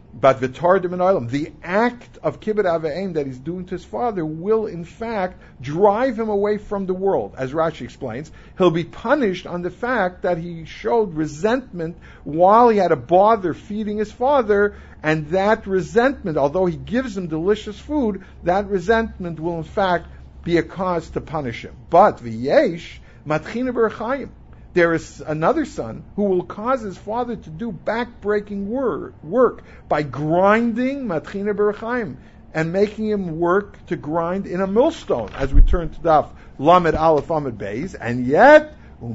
But v'tardim in olam, the act of kibbud av v'em that he's doing to his father will in fact drive him away from the world. As Rashi explains, he'll be punished on the fact that he showed resentment while he had to bother feeding his father, and that resentment, although he gives him delicious food, that resentment will in fact be a cause to punish him. But v'yesh matchina b'rachayim, there is another son who will cause his father to do back-breaking work, work by grinding matchina b'rachayim and making him work to grind in a millstone, as we turn to Daf Lamed Aleph Amud Beis, and yet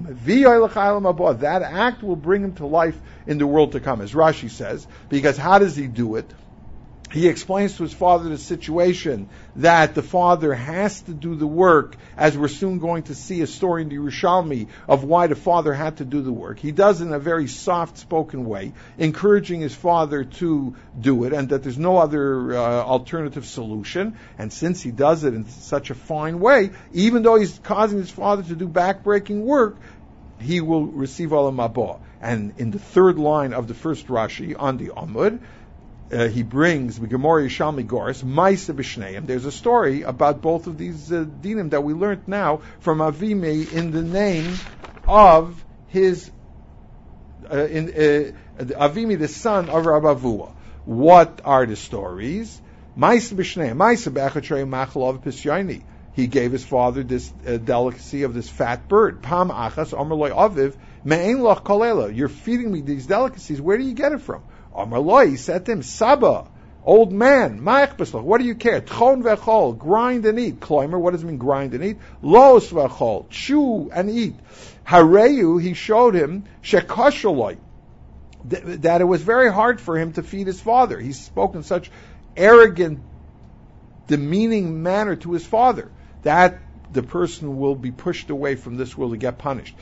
that act will bring him to life in the world to come, as Rashi says, because how does he do it? He explains to his father the situation that the father has to do the work, as we're soon going to see a story in the Yerushalmi of why the father had to do the work. He does it in a very soft-spoken way, encouraging his father to do it, and that there's no other uh, alternative solution. And since he does it in such a fine way, even though he's causing his father to do back-breaking work, he will receive olam haba. And in the third line of the first Rashi on the Amud, Uh, he brings Gemara Yishalmi Goris Maisa B'Shneim. There's a story about both of these uh, dinim that we learned now from Avimi in the name of his uh, in uh, Avimi, the son of Rabbi Avua. What are the stories? Maisa B'Shneim, Maisa B'Achatrei Machalov Pisyani. He gave his father this uh, delicacy of this fat bird. Pam Achas Amar Loi Aviv Me'ein Loch Kolela. You're feeding me these delicacies. Where do you get it from? Amar Loi, he said to him, Saba, old man, ma'ich, what do you care? Tchon v'chol, grind and eat. Kloimer, what does it mean, grind and eat? Los v'chol, chew and eat. Hareyu, he showed him, shekosholoi, that it was very hard for him to feed his father. He spoke in such arrogant, demeaning manner to his father, that the person will be pushed away from this world to get punished.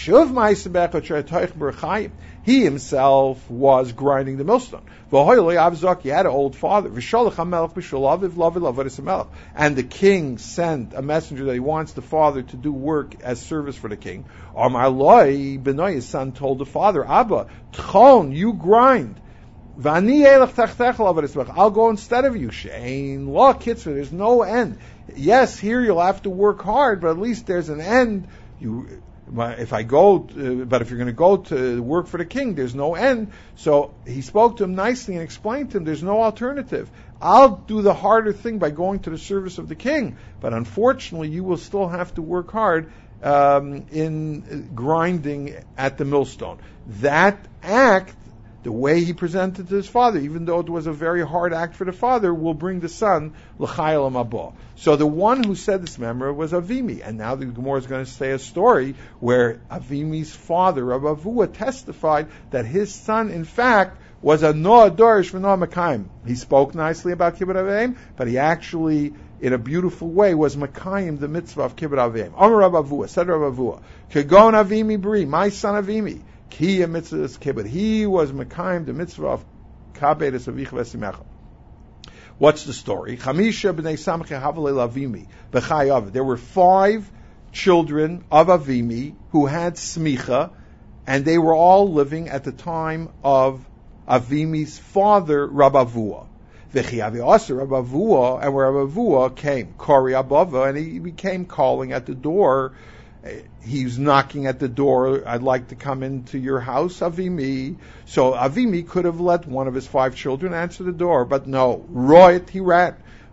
He himself was grinding the millstone. He had an old father. And the king sent a messenger that he wants the father to do work as service for the king. His son told the father, Abba, Tchon, you grind. I'll go instead of you. There's no end. Yes, here you'll have to work hard, but at least there's an end. You, if I go, to, but if you're going to go to work for the king, there's no end. So he spoke to him nicely and explained to him there's no alternative. I'll do the harder thing by going to the service of the king, but unfortunately you will still have to work hard um, in grinding at the millstone. That act, the way he presented to his father, even though it was a very hard act for the father, will bring the son l'chayil haba. So the one who said this memory was Avimi, and now the Gemara is going to say a story where Avimi's father, Rabbi Avua, testified that his son, in fact, was a noah dorish v'noah mekayim. He spoke nicely about kibbud avim, but he actually, in a beautiful way, was mekayim the mitzvah of kibbud avim. Amar Rabbi Avua, said Rabbi Avua, Kegon Avimi bri, my son Avimi. He mitzvah kibbud. He was mekayim the mitzvah of kabed esavich v'esimecha. What's the story? Chamisha b'nei samche havalei lavimi b'chayav. There were five children of Avimi who had smicha, and they were all living at the time of Avimi's father, Rabbi Avua. V'chiyavi also Rabbi Avua, and where Rabbi Avua came, Kori Abava, and he became calling at the door. He's knocking at the door. I'd like to come into your house, Avimi. So Avimi could have let one of his five children answer the door, but no. Roit, he ran.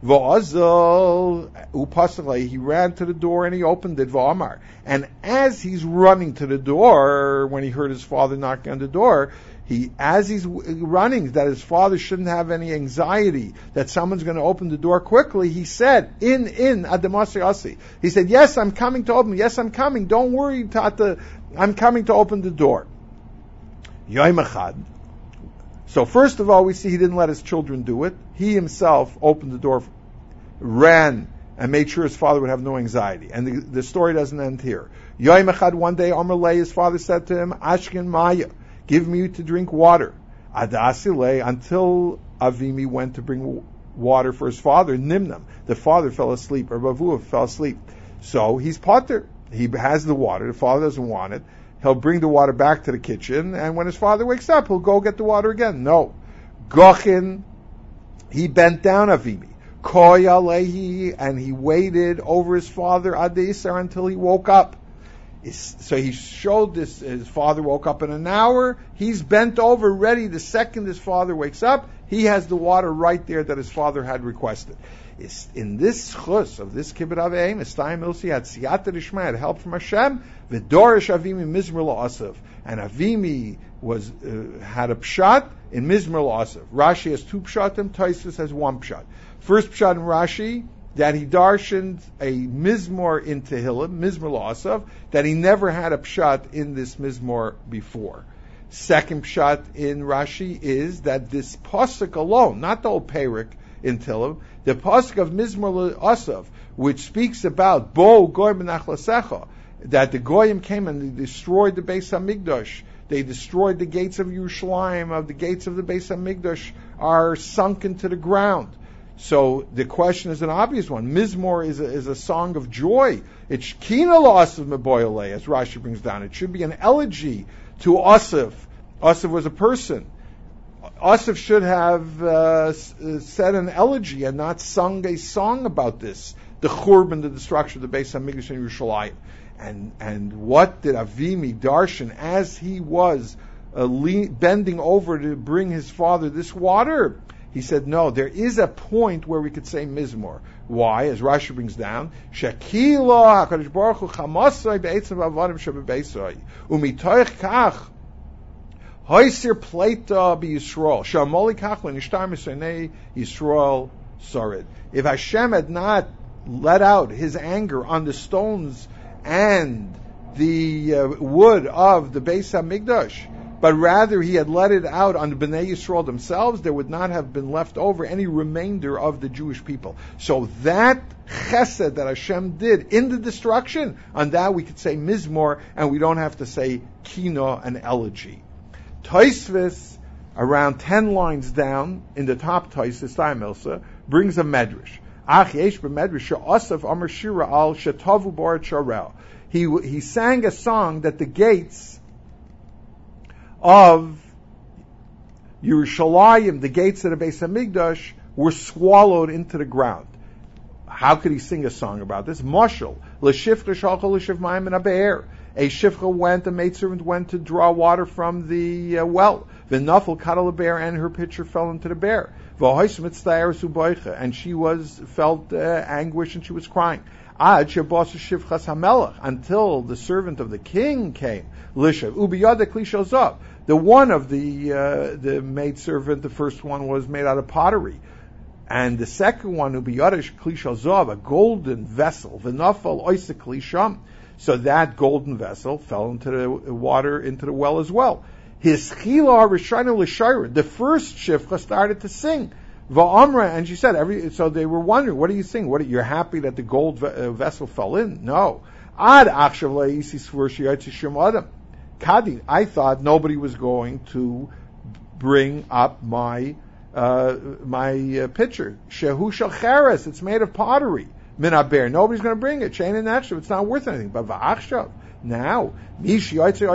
V'azal upasale, he ran to the door and he opened it. V'amar, and as he's running to the door, when he heard his father knocking on the door, he, as he's running, that his father shouldn't have any anxiety that someone's going to open the door quickly, he said, in, in, adamasi asi. He said, yes, I'm coming to open, yes, I'm coming, don't worry, Tata, I'm coming to open the door. Yoim echad. So first of all, we see he didn't let his children do it. He himself opened the door, ran, and made sure his father would have no anxiety. And the, the story doesn't end here. Yoim echad, one day, Amar Lei, his father said to him, Ashkin Maya, give me to drink water. Adasile, until Avimi went to bring water for his father, Nimnam. The father fell asleep, or Bavua fell asleep. So he's potter. He has the water. The father doesn't want it. He'll bring the water back to the kitchen, and when his father wakes up, he'll go get the water again. No. Gochin, he bent down Avimi. Koy alehi, and he waited over his father Adisar until he woke up. So he showed this, his father woke up in an hour, he's bent over, ready. The second his father wakes up, he has the water right there that his father had requested. It's in this chus of this kibbut aveim, Estayim Ilsi had siyata d'shma, had help from Hashem, v'dorish Avimi mizmer la'asav, and Avimi was uh, had a pshat in mizmer la'asav. Rashi has two pshatim, Tosfos has one pshat. First pshat in Rashi, that he darshaned a mizmor in Tehillim, mizmor la'asav, that he never had a pshat in this mizmor before. Second pshat in Rashi is that this pasuk alone, not the whole perik in Tehillim, the pasuk of mizmor la'asav, which speaks about bo goyim nachlasecha, that the goyim came and they destroyed the Beis Hamikdash. They destroyed the gates of Yerushalayim, of the gates of the Beis Hamikdash are sunk into the ground. So the question is an obvious one. Mizmor is a, is a song of joy. It's kina la'asav meboyalei, as Rashi brings down. It should be an elegy to Asaf. Asaf was a person. Asaf should have uh, said an elegy and not sung a song about this, the churban, the destruction of the Beis Hamikdash in Yerushalayim. And and what did Avimi darshan as he was uh, le- bending over to bring his father this water? He said, no, there is a point where we could say mizmor. Why? As Rashi brings down, Shekila HaKadosh Baruch Hu chamasai be'etzem v'avadim shebebeisai umitoich kach hoisir pleita b'Yisrael shamoli kach l'nishtar misenei Yisrael sarid. If Hashem had not let out His anger on the stones and the uh, wood of the Beis HaMikdash, but rather He had let it out on the Bnei Yisrael themselves, there would not have been left over any remainder of the Jewish people. So that chesed that Hashem did in the destruction, on that we could say mizmor, and we don't have to say kina, an elegy. Tosfos, around ten lines down, in the top Tosfos, Taimilsa, brings a medrash. Ach yesh b'medrash she'asaf amar shira al shetavu bar sharel. He he sang a song that the gates of Yerushalayim, the gates of the Beis Hamikdash, were swallowed into the ground. How could he sing a song about this? Mashal, l'shifcha shalcha l'shiv mayim in a be'er. A shifcha went, a maidservant went to draw water from the uh, well. V'nafel kadal bear, and her pitcher fell into the bear. V'hois mitzdayer suboicha, and she was felt uh, anguish and she was crying. Ad shebas shivchas hamelach, until the servant of the king came. Lishav ubiyada klishozov. The one of the uh, the maidservant, the first one was made out of pottery, and the second one ubiyada klishozov, a golden vessel. V'nafal oisa klisham. So that golden vessel fell into the water, into the well as well. His chila rishayna l'shayra. The first shivcha started to sing. Va'amra, and she said, every, so they were wondering, what are you singing? What, you're happy that the gold ve- uh, vessel fell in? No. Ad achshav la'isi svur shiyatzi shem adam. Kadi, I thought nobody was going to bring up my, uh, my uh, pitcher. Shehu shel cheres, it's made of pottery. Min aber, nobody's going to bring it. Shein and achshav, it's not worth anything. But va'achshav, now, whoever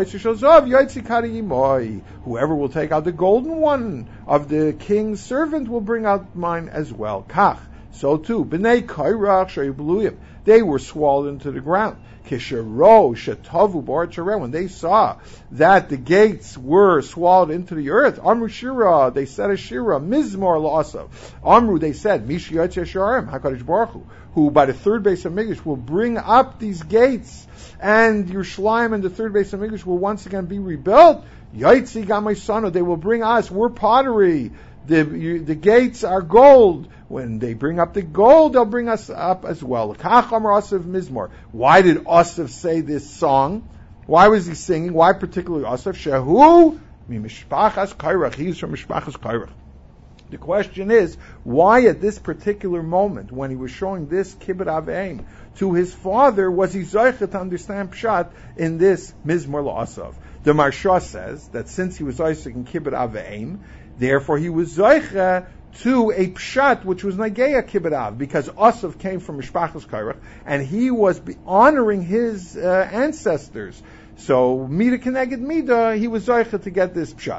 will take out the golden one of the king's servant will bring out mine as well. Kach, so too. B'nei kairach shayubeluyim, they were swallowed into the ground. Kishero shetavu bar tzareh, when they saw that the gates were swallowed into the earth, Amru Shira, they said a Shira, Mizmor la'asav. Amru, they said, Mishi Yatzeh Sharem, HaKadosh Baruch Hu, who by the third Beis Hamikdash will bring up these gates, and Yerushalayim and the third Beis Hamikdash will once again be rebuilt. Yaitzi Gamay Sano, they will bring us, we're pottery. The you, the gates are gold. When they bring up the gold, they'll bring us up as well. Kach Amar Asaf Mizmor. Why did Asaf say this song? Why was he singing? Why particularly Asaf? Shehu mimishpachas kairach. He's from mishpachas kairach. The question is, why at this particular moment, when he was showing this kibbut aveim to his father, was he zoicha to understand pshat in this mizmor la'asav? The Marsha says that since he was zoicha in kibbut aveim, therefore he was zoicha to a pshat which was nageya kibbut av, because Asaf came from mishpachas kairach, and he was honoring his uh, ancestors. So mida keneged mida, he was zoicha to get this pshat.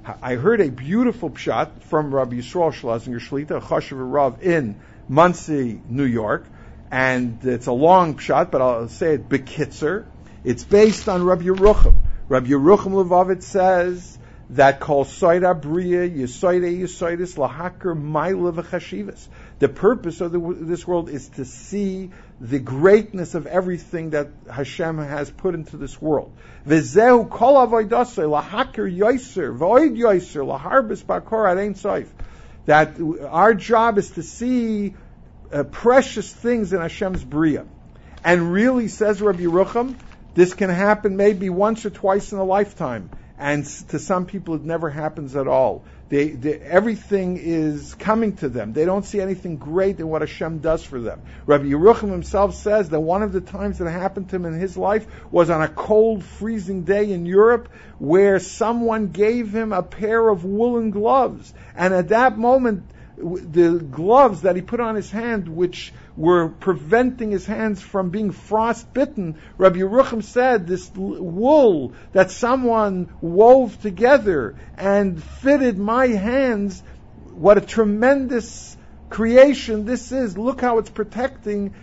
I heard a beautiful pshat from Rabbi Yisrael Schlesinger Shlita, a Chashuv Rav in Monsey, New York, and it's a long pshat, but I'll say it bekitzer. It's based on Rabbi Yerucham. Rabbi Yerucham Levavit says that kol soida bria yisoida yisoidis lahaker ma'ila v'chashivas. The purpose of the, this world is to see the greatness of everything that Hashem has put into this world. V'zehu kol avoidasei lahaker yoiser v'oid yoiser laharbis bakor arein soif. That our job is to see uh, precious things in Hashem's bria. And really, says Rabbi Yerucham, this can happen maybe once or twice in a lifetime. And to some people, it never happens at all. They, they, everything is coming to them. They don't see anything great in what Hashem does for them. Rabbi Yerucham himself says that one of the times that happened to him in his life was on a cold, freezing day in Europe, where someone gave him a pair of woolen gloves. And at that moment, the gloves that he put on his hand, which were preventing his hands from being frostbitten, Rabbi Yerucham said this wool that someone wove together and fitted my hands, what a tremendous creation this is. Look how it's protecting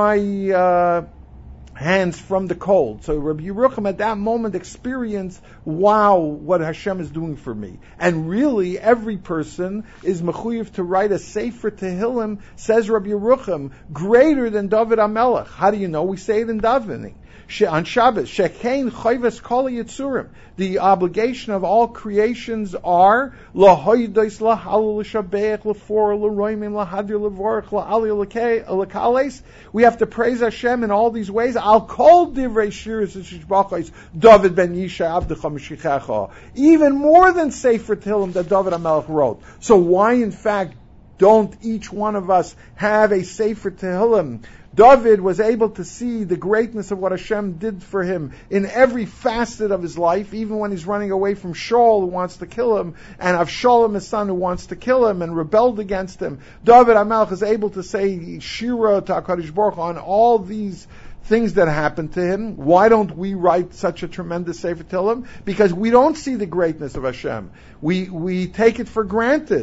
my uh, hands from the cold. So Rabbi Yerucham at that moment experienced, wow, what Hashem is doing for me. And really, every person is mechuyev to write a Sefer Tehillim, says Rabbi Yerucham, greater than David HaMelech. How do you know? We say it in davening. On Shabbos, Shekein Chayves Kol Yitzurim. The obligation of all creations are Lahoydos Lahalul Shabeach Lafor Laroimim Lahadir Lavorach La'ali Lakales. We have to praise Hashem in all these ways. Al Kol Divrei Shirs Shishbachos David Ben Yisha Avdecha Mashichecha. Even more than Sefer Tehillim that David HaMelech wrote. So why, in fact, don't each one of us have a Sefer Tehillim? David was able to see the greatness of what Hashem did for him in every facet of his life, even when he's running away from Shaul, who wants to kill him, and Avshalom, his son, who wants to kill him and rebelled against him. David HaMelech is able to say Shira to HaKadosh Baruch Hu on all these things that happened to him. Why don't we write such a tremendous Sefer Tehillim? Because we don't see the greatness of Hashem. We we take it for granted.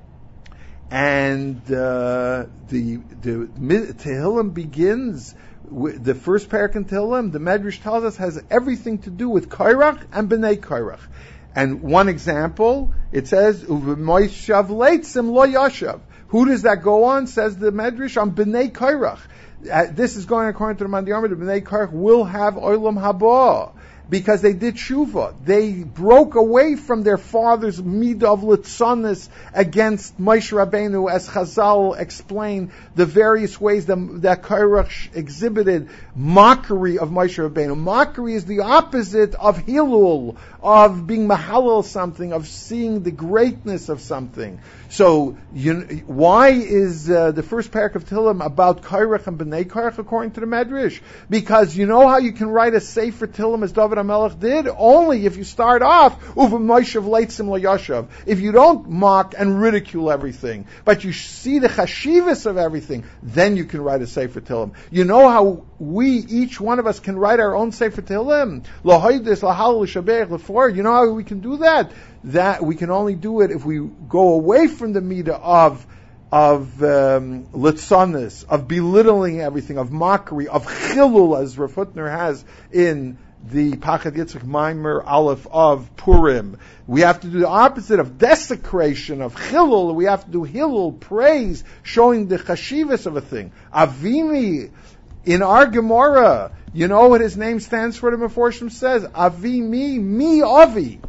And uh, the the Tehillim begins with the first parak in Tehillim. The Medrash tells us has everything to do with Kairach and Bnei Kairach. And one example, it says Uvemoishav leitzim lo yashav. Who does that go on? Says the Medrash on Bnei Kairach. Uh, this is going according to the Mandiyarma. The Bnei Kairach will have Olam Haba. Because they did tshuva. They broke away from their father's midah of litzonis against Moshe Rabbeinu, as Chazal explained the various ways that, that Kairach exhibited mockery of Moshe Rabbeinu. Mockery is the opposite of hilul, of being mahalal something, of seeing the greatness of something. So, you, why is uh, the first parak of Tehillim about Kairach and Bnei Kairach according to the Medrash? Because you know how you can write a Sefer Tehillim as David HaMelech did? Only if you start off, Uvemoishav leitzim lo yashav. If you don't mock and ridicule everything, but you see the chashivas of everything, then you can write a Sefer Tehillim. You know how we, each one of us, can write our own Sefer Tehillim? Lahoydes, lahalul, shabeach, lefor. You know how we can do that? That we can only do it if we go away from the midah of of um, litzonis, of belittling everything, of mockery, of chilul, as Rav Hutner has in the Pachad Yitzchak Maimer Aleph of Purim. We have to do the opposite of desecration, of chilul. We have to do hilul, praise, showing the chashivas of a thing. Avimi, in our Gemara, you know what his name stands for? The Meforshim says, Avimi, mi avi.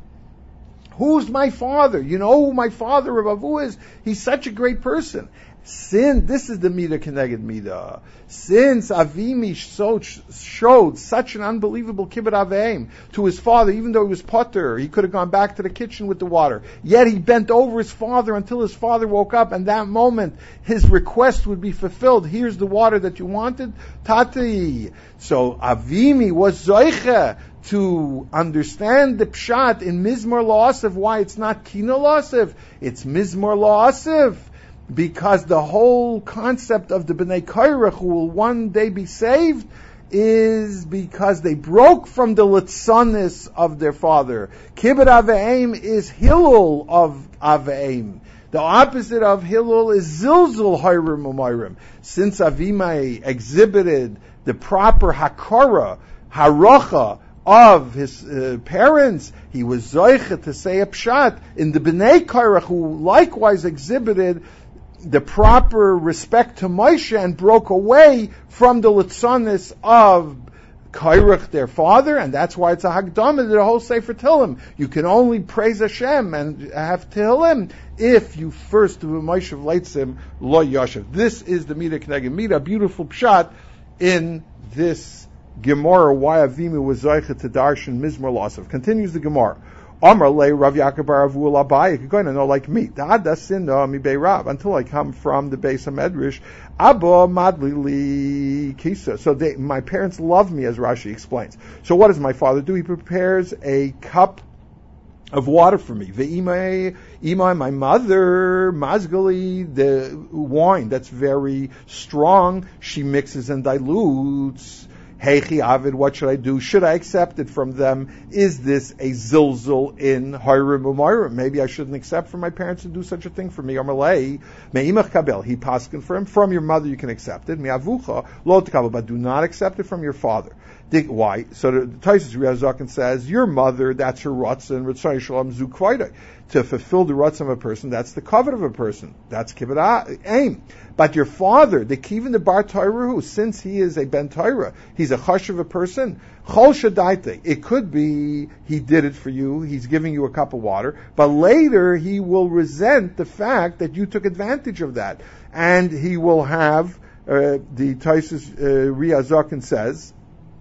Who's my father? You know who my father, Rav Avu, is? He's such a great person. Sin, this is the midah keneged midah. Since Avimi so, showed such an unbelievable kibbut aveim to his father, even though he was potter, he could have gone back to the kitchen with the water. Yet he bent over his father until his father woke up, and that moment his request would be fulfilled. Here's the water that you wanted, Tati. So Avimi was zoiche to understand the pshat in Mizmor La'asif, why it's not Kina La'asif, it's Mizmor La'asif. Because the whole concept of the Bnei Kairach who will one day be saved is because they broke from the litzonis of their father. Kibbud Aveim is Hilul of Aveim. The opposite of Hilul is Zilzul Hayrim Umayrim. Since Avimai exhibited the proper Hakara, Haracha of his uh, parents, he was Zoicha to say a pshat in the Bnei Korach, who likewise exhibited the proper respect to Moshe and broke away from the litzonis of Kairach, their father, and that's why it's a Hagdamah, the whole Sefer Tehillim. You can only praise Hashem and have Tehillim if you first do Moshe Leitzim Lo Yoshev. This is the Mida Kneged Mida, beautiful pshat in this Gemara, why Avinu was Zoicha to Darshan Mizmor Lasav. Continues the Gemara. Amar le Rav Yaakov bar Avul Abai, you're going to know like me. Da'ada sinna mi bei Rav, until I come from the base of Medrash. Abba madli li kisa. So they, my parents love me, as Rashi explains. So what does my father do? He prepares a cup of water for me. Ve'imai, imai, my mother, mazgali, the wine that's very strong, she mixes and dilutes. Heichi Avid, what should I do? Should I accept it from them? Is this a zilzul in Hayrim Umayrim? Maybe I shouldn't accept from my parents to do such a thing for me. Amalei, me'imach kabel, he paskin for him. From your mother you can accept it. Me'avucha, lo t'kabel, but do not accept it from your father. Why? So the Taisus Riazakin says, your mother, that's her ratzon, Ritzai Shalom Zu Kvaida. To fulfill the ratzon of a person, that's the covet of a person. That's kibbud aim. But your father, the kivin the bar Torah, since he is a ben Torah, he's a chash of a person. Chol shadaite. It could be he did it for you. He's giving you a cup of water, but later he will resent the fact that you took advantage of that, and he will have uh, the Taisus uh, Riazakin says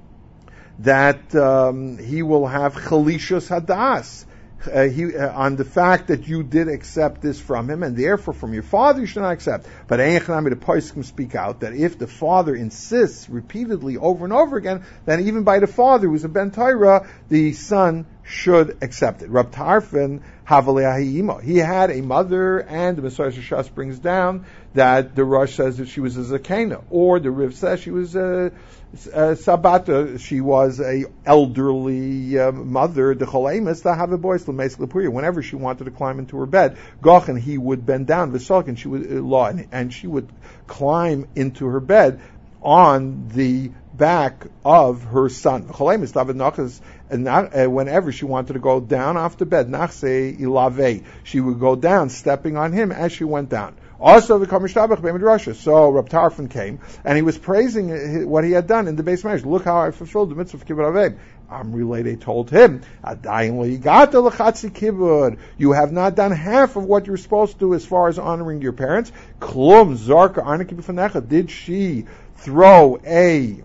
that um, he will have chalishas hadas. Uh, he, uh, on the fact that you did accept this from him, and therefore from your father you should not accept. But Eichanami, the Poskim speak out that if the father insists repeatedly over and over again, then even by the father who's a ben Torah, the son should accept it. Rab Tarfon Havaleahiyima. He had a mother, and the Messiah Shas brings down that the Rosh says that she was a Zakena, or the Riv says she was a, a Sabata. She was a elderly uh, mother. The Cholemis to have a boy whenever she wanted to climb into her bed, Gochen, he would bend down V'salk, and she would uh, law, and, and she would climb into her bed on the back of her son. And not, uh, whenever she wanted to go down off the bed, nachse ilave, she would go down, stepping on him as she went down. Also, the Kamishtabach B'Midrasha. So Rab Tarfon came, and he was praising what he had done in the base marriage. Look how I fulfilled the mitzvah of kibbud aveim. Amri they told him, you have not done half of what you're supposed to do as far as honoring your parents. Klum zarka arnaki b'fanecha. Did she throw a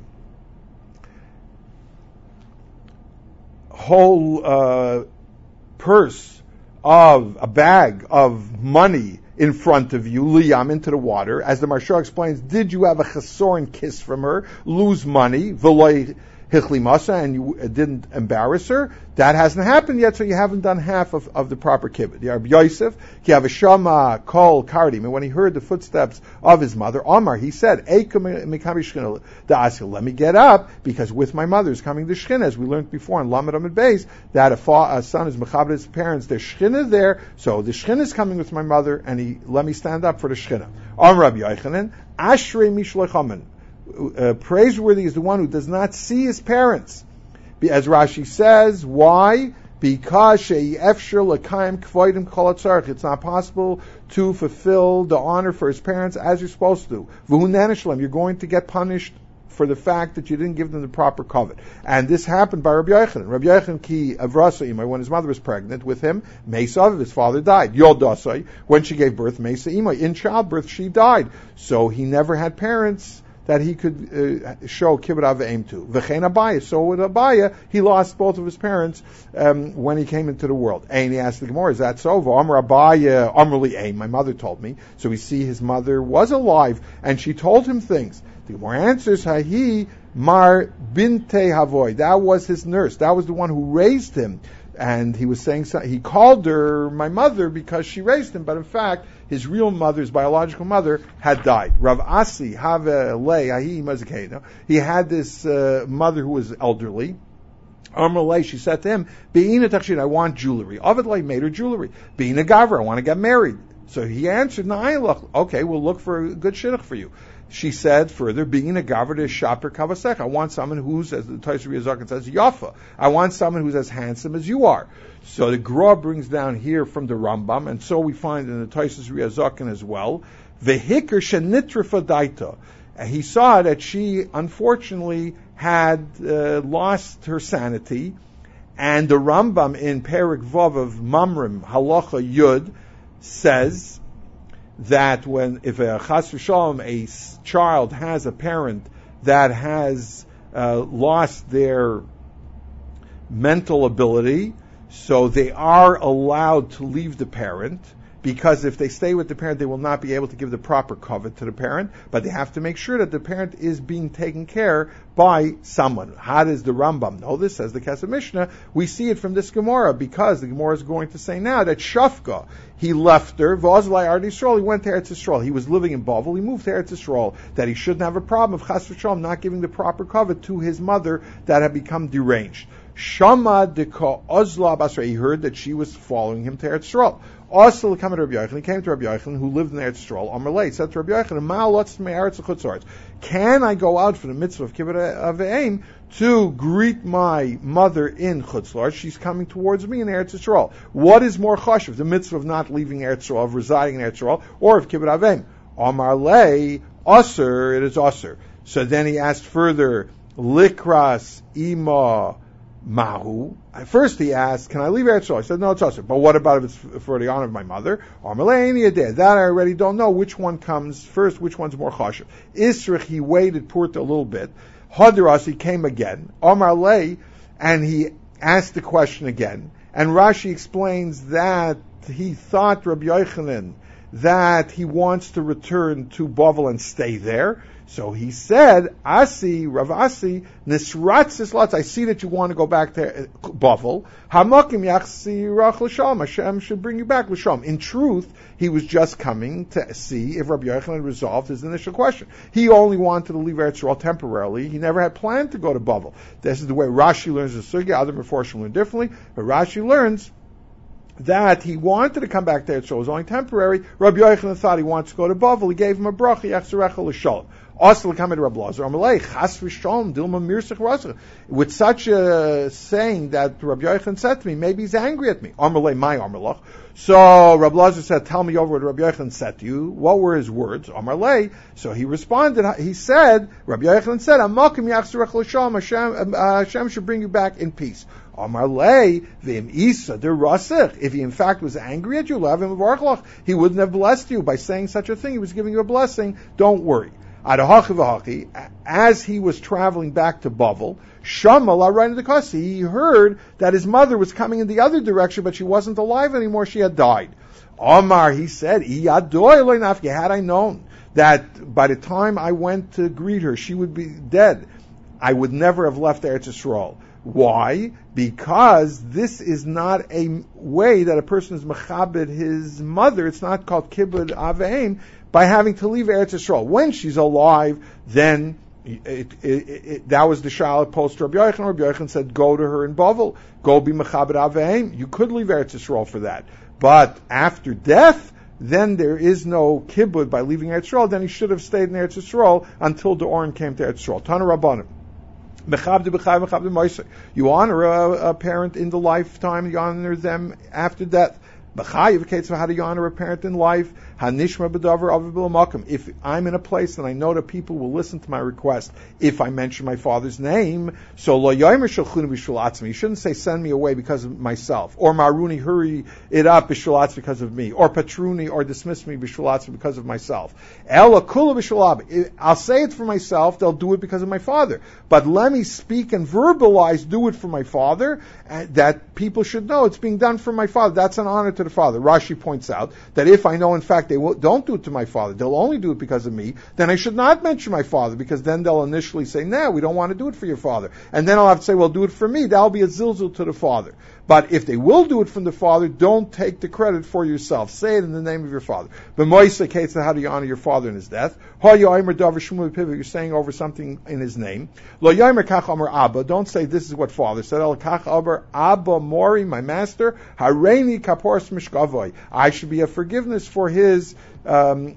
whole uh, purse of a bag of money in front of you, liyam, into the water? As the Maharsha explains, did you have a chesoron kiss from her, lose money, v'loi hichlimasa, and you didn't embarrass her? That hasn't happened yet, so you haven't done half of, of the proper kibbud. The Rabbi Yosef, ki avashama kol kardim, and when he heard the footsteps of his mother, Omar, he said, let me get up, because with my mother is coming the shchina, as we learned before in Lamed Amud Beis, that a, fa- a son is mechabed his parents, there's shchina there, so the shchina is coming with my mother, and he let me stand up for the shchina. Omar Rabbi Yochanan, ashrei mishlochaman. Uh, praiseworthy is the one who does not see his parents. As Rashi says, why? Because it's not possible to fulfill the honor for his parents as you're supposed to. You're going to get punished for the fact that you didn't give them the proper covet. And this happened by Rabbi Yochanan. Rabbi Yochanan ki avrasa imay, when his mother was pregnant with him, Mesa, his father died. Yodasai, when she gave birth, Mesa imay, in childbirth she died. So he never had parents that he could uh, show kibbud aveim to. V'chein Abaya, so with Abaya, he lost both of his parents um, when he came into the world. And he asked the Gemara, is that so? V'amar Abaya, Amrli Aim, my mother told me. So we see his mother was alive, and she told him things. The Gemara answers, Hahi Mar Binte Havoy, that was his nurse, that was the one who raised him. And he was saying, so, he called her my mother because she raised him, but in fact, his real mother, his biological mother, had died. Rav Asi, Have Le, he had this uh, mother who was elderly. Amalei, she said to him, Be'ina Tachshid, I want jewelry. Avidlei made her jewelry. Be'ina Gavra, I want to get married. So he answered, Na'ayalach, okay, we'll look for a good shidduch for you. She said further, being a gavra to shaper kavasech. I want someone who's, as the Taisha Riyazakin says, yafa. I want someone who's as handsome as you are. So the Gra brings down here from the Rambam, and so we find in the Taisha Riyazakin as well, vehikr shenitrifa daita. He saw that she, unfortunately, had uh, lost her sanity, and the Rambam in Perik Vav of Mamrim, Halacha Yud, says that when, if a chas v'shalom, a child has a parent that has uh, lost their mental ability, so they are allowed to leave the parent, because if they stay with the parent, they will not be able to give the proper covet to the parent, but they have to make sure that the parent is being taken care by someone. How does the Rambam know this? Says the Kesef Mishnah. We see it from this Gemara, because the Gemara is going to say now that Shafka, he left her, V'ozlai Ard Yisrael, he went to Eretz Yisrael. He was living in Bavel, he moved to Eretz Yisrael, that he shouldn't have a problem of Chas v'Shalom not giving the proper covet to his mother that had become deranged. Shama deka ozla basra, he heard that she was following him to Eretz Yisrael. Also, came to Rabbi Yochanan, he came to Rabbi Yochanan, who lived in Eretz Yisrael. Amalei said to Rabbi Yochanan, "Ma lotz me Eretz Chutzarts. Can I go out for the mitzvah of kibbut aveim to greet my mother in Chutzlar? She's coming towards me in Eretz Yisrael. What is more chashuv, the mitzvah of not leaving Eretz Yisrael, of residing in Eretz Yisrael, or of kibbut aveim? Amarlei aser, it is aser." So then he asked further, "Likras ima mahu." First he asked, "Can I leave Eretz Yisrael?" I said, "No, it's also. But what about if it's for the honor of my mother?" That I already don't know which one comes first, which one's more chashuv. Isrich, he waited, purta a little bit. Hadaras, he came again. Amar Lei, and he asked the question again. And Rashi explains that he thought, Rabbi Yochanan, that he wants to return to Bavel and stay there. So he said, Asi, Rav Asi, Nisratzis Latz, I see that you want to go back to Bavel. Hamakim Yachsi Rach L'Shalom, Hashem should bring you back L'Shalom. In truth, he was just coming to see if Rabbi Yochanan resolved his initial question. He only wanted to leave Eretz Yisrael temporarily. He never had planned to go to Bavel. This is the way Rashi learns the Sugya. Other Meforshim learn differently, but Rashi learns that he wanted to come back to Eretz Yisrael. It was only temporary. Rabbi Yochanan thought he wanted to go to Bavel. He gave him a bracha, Yachzerecha L'Shalom. Also, come to Rabbi Lazar. With such a saying that Rabbi Yochanan said to me, maybe he's angry at me. Amalei, my Amalach. So Rabbi Lazar said, "Tell me over what Rabbi Yochanan said to you." What were his words? Amalei. So he responded. He said, Rabbi Yochanan said, "Amakim Yachzerech L'Shalom. Hashem, uh, Hashem should bring you back in peace." Amalei v'im isa der rasich. If he in fact was angry at you, he wouldn't have blessed you by saying such a thing. He was giving you a blessing. Don't worry. As he was traveling back to Bavel, Shamal, right in the Kasi, he heard that his mother was coming in the other direction, but she wasn't alive anymore, she had died. Omar, he said, had I known that by the time I went to greet her, she would be dead, I would never have left Eretz Yisrael. Why? Because this is not a way that a person is mechabed his mother. It's not called kibbud aveim, by having to leave Eretz Yisrael. When she's alive, then it, it, it, it, that was the shalat post Rabbi Yochanan. Rabbi Yochanan said, go to her in Bavel, go be mechabed aveim. You could leave Eretz Yisrael for that. But after death, then there is no kibbud by leaving Eretz Yisrael. Then he should have stayed in Eretz Yisrael until the Oren came to Eretz Yisrael. Tana Rabbanim. You honor a, a parent in the lifetime, you honor them after death. How do you honor a parent in life? If I'm in a place and I know that people will listen to my request if I mention my father's name, so you shouldn't say send me away because of myself, or maruni, hurry it up because of me, or patruni, or dismiss me because of myself. I'll say it for myself, they'll do it because of my father. But let me speak and verbalize, do it for my father, that people should know it's being done for my father. That's an honor to the father. Rashi points out that if I know in fact they will, don't do it to my father, they'll only do it because of me, then I should not mention my father, because then they'll initially say, no, we don't want to do it for your father. And then I'll have to say, well, do it for me. That'll be a zilzul to the father. But if they will do it from the father, don't take the credit for yourself. Say it in the name of your father. But Moishe Kates, how do you honor your father in his death? You're saying over something in his name. Don't say this is what father said. Abba Mori, my master. Hareini kapors mishkavoy. I should be a forgiveness for his um,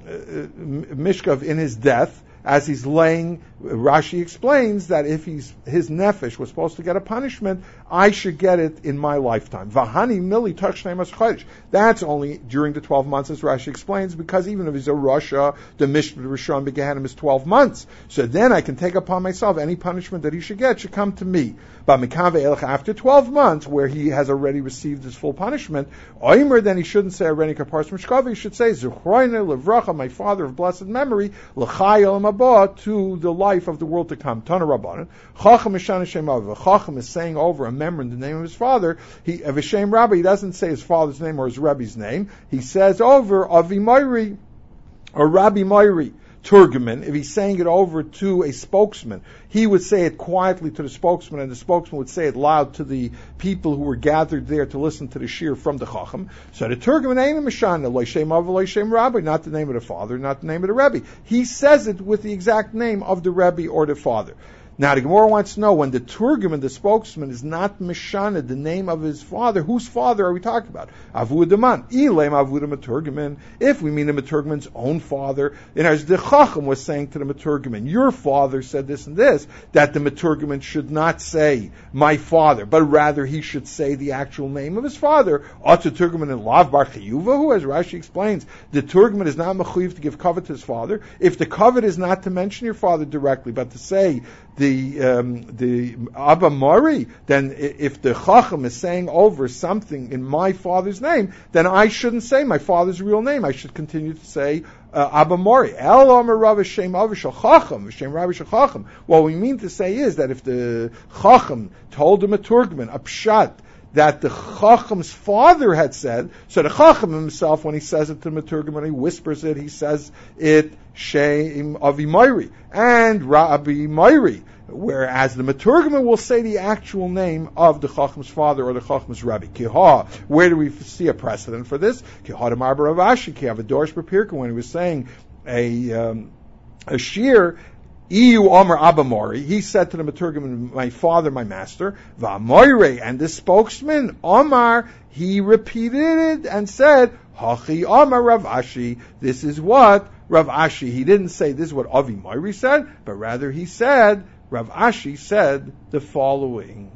mishkav in his death. As he's laying, Rashi explains that if he's, his nefesh was supposed to get a punishment, I should get it in my lifetime. Vahani mili tachshnemas chodesh. That's only during the twelve months, as Rashi explains, because even if he's a Rasha, the Mishpat Rishon began him is twelve months. So then I can take upon myself any punishment that he should get should come to me. But Mikave Elch, after twelve months, where he has already received his full punishment, Oimer, then he shouldn't say Areni Kapars Mishkav, he should say Zuchroine Levracha, my father of blessed memory, L'chayel to the life of the world to come. Tana Rabbanan. Chacham Mishana Shem Rabbi. Chacham is saying over a member in the name of his father. He of Shem Rabbi. He doesn't say his father's name or his Rebbe's name. He says over Avi Moiri or Rabbi Moiri. Turgaman, if he's saying it over to a spokesman, he would say it quietly to the spokesman, and the spokesman would say it loud to the people who were gathered there to listen to the shir from the Chacham. So the Turgaman ain't a Mishana, Lo Shem Av, Lo Shem Rabbi, not the name of the father, not the name of the Rebbe. He says it with the exact name of the Rebbe or the father. Now the Gemara wants to know, when the Turgaman, the spokesman, is not Mishana, the name of his father, whose father are we talking about? Avudaman. Ilem Avudam Turgaman. If we mean the Turgaman's own father, and as the Chacham was saying to the Turgaman, your father said this and this, that the Turgaman should not say my father, but rather he should say the actual name of his father. Ata Turgaman and Lav Bar Chiyuva, who, as Rashi explains, the Turgaman is not mechuyev to give covet to his father. If the covet is not to mention your father directly, but to say the um, the Abba Mori, then if the Chacham is saying over something in my father's name, then I shouldn't say my father's real name. I should continue to say uh, Abba Mori. El Omer Rav Shem Avishal Chacham, Shem Rav Chacham. What we mean to say is that if the Chacham told him a Turkman, a pshat, that the Chacham's father had said, so the Chacham himself, when he says it to the Meturgaman, he whispers it, he says it, Shem Avi Moiri, and Rabbi Moiri, whereas the Meturgaman will say the actual name of the Chacham's father or the Chacham's Rabbi. Kiha, where do we see a precedent for this? Kiha de Marba Rav Ashi, Kiha V'dorish B'Pirka, when he was saying a, um, a shir, Iyu Omer Abba Mori, he said to the Meturgaman, my father, my master, V'Amoire, and the spokesman, Omar, he repeated it and said, Hachi Omar Rav Ashi, this is what Rav Ashi, he didn't say this is what Avi Moiri said, but rather he said, Rav Ashi said the following.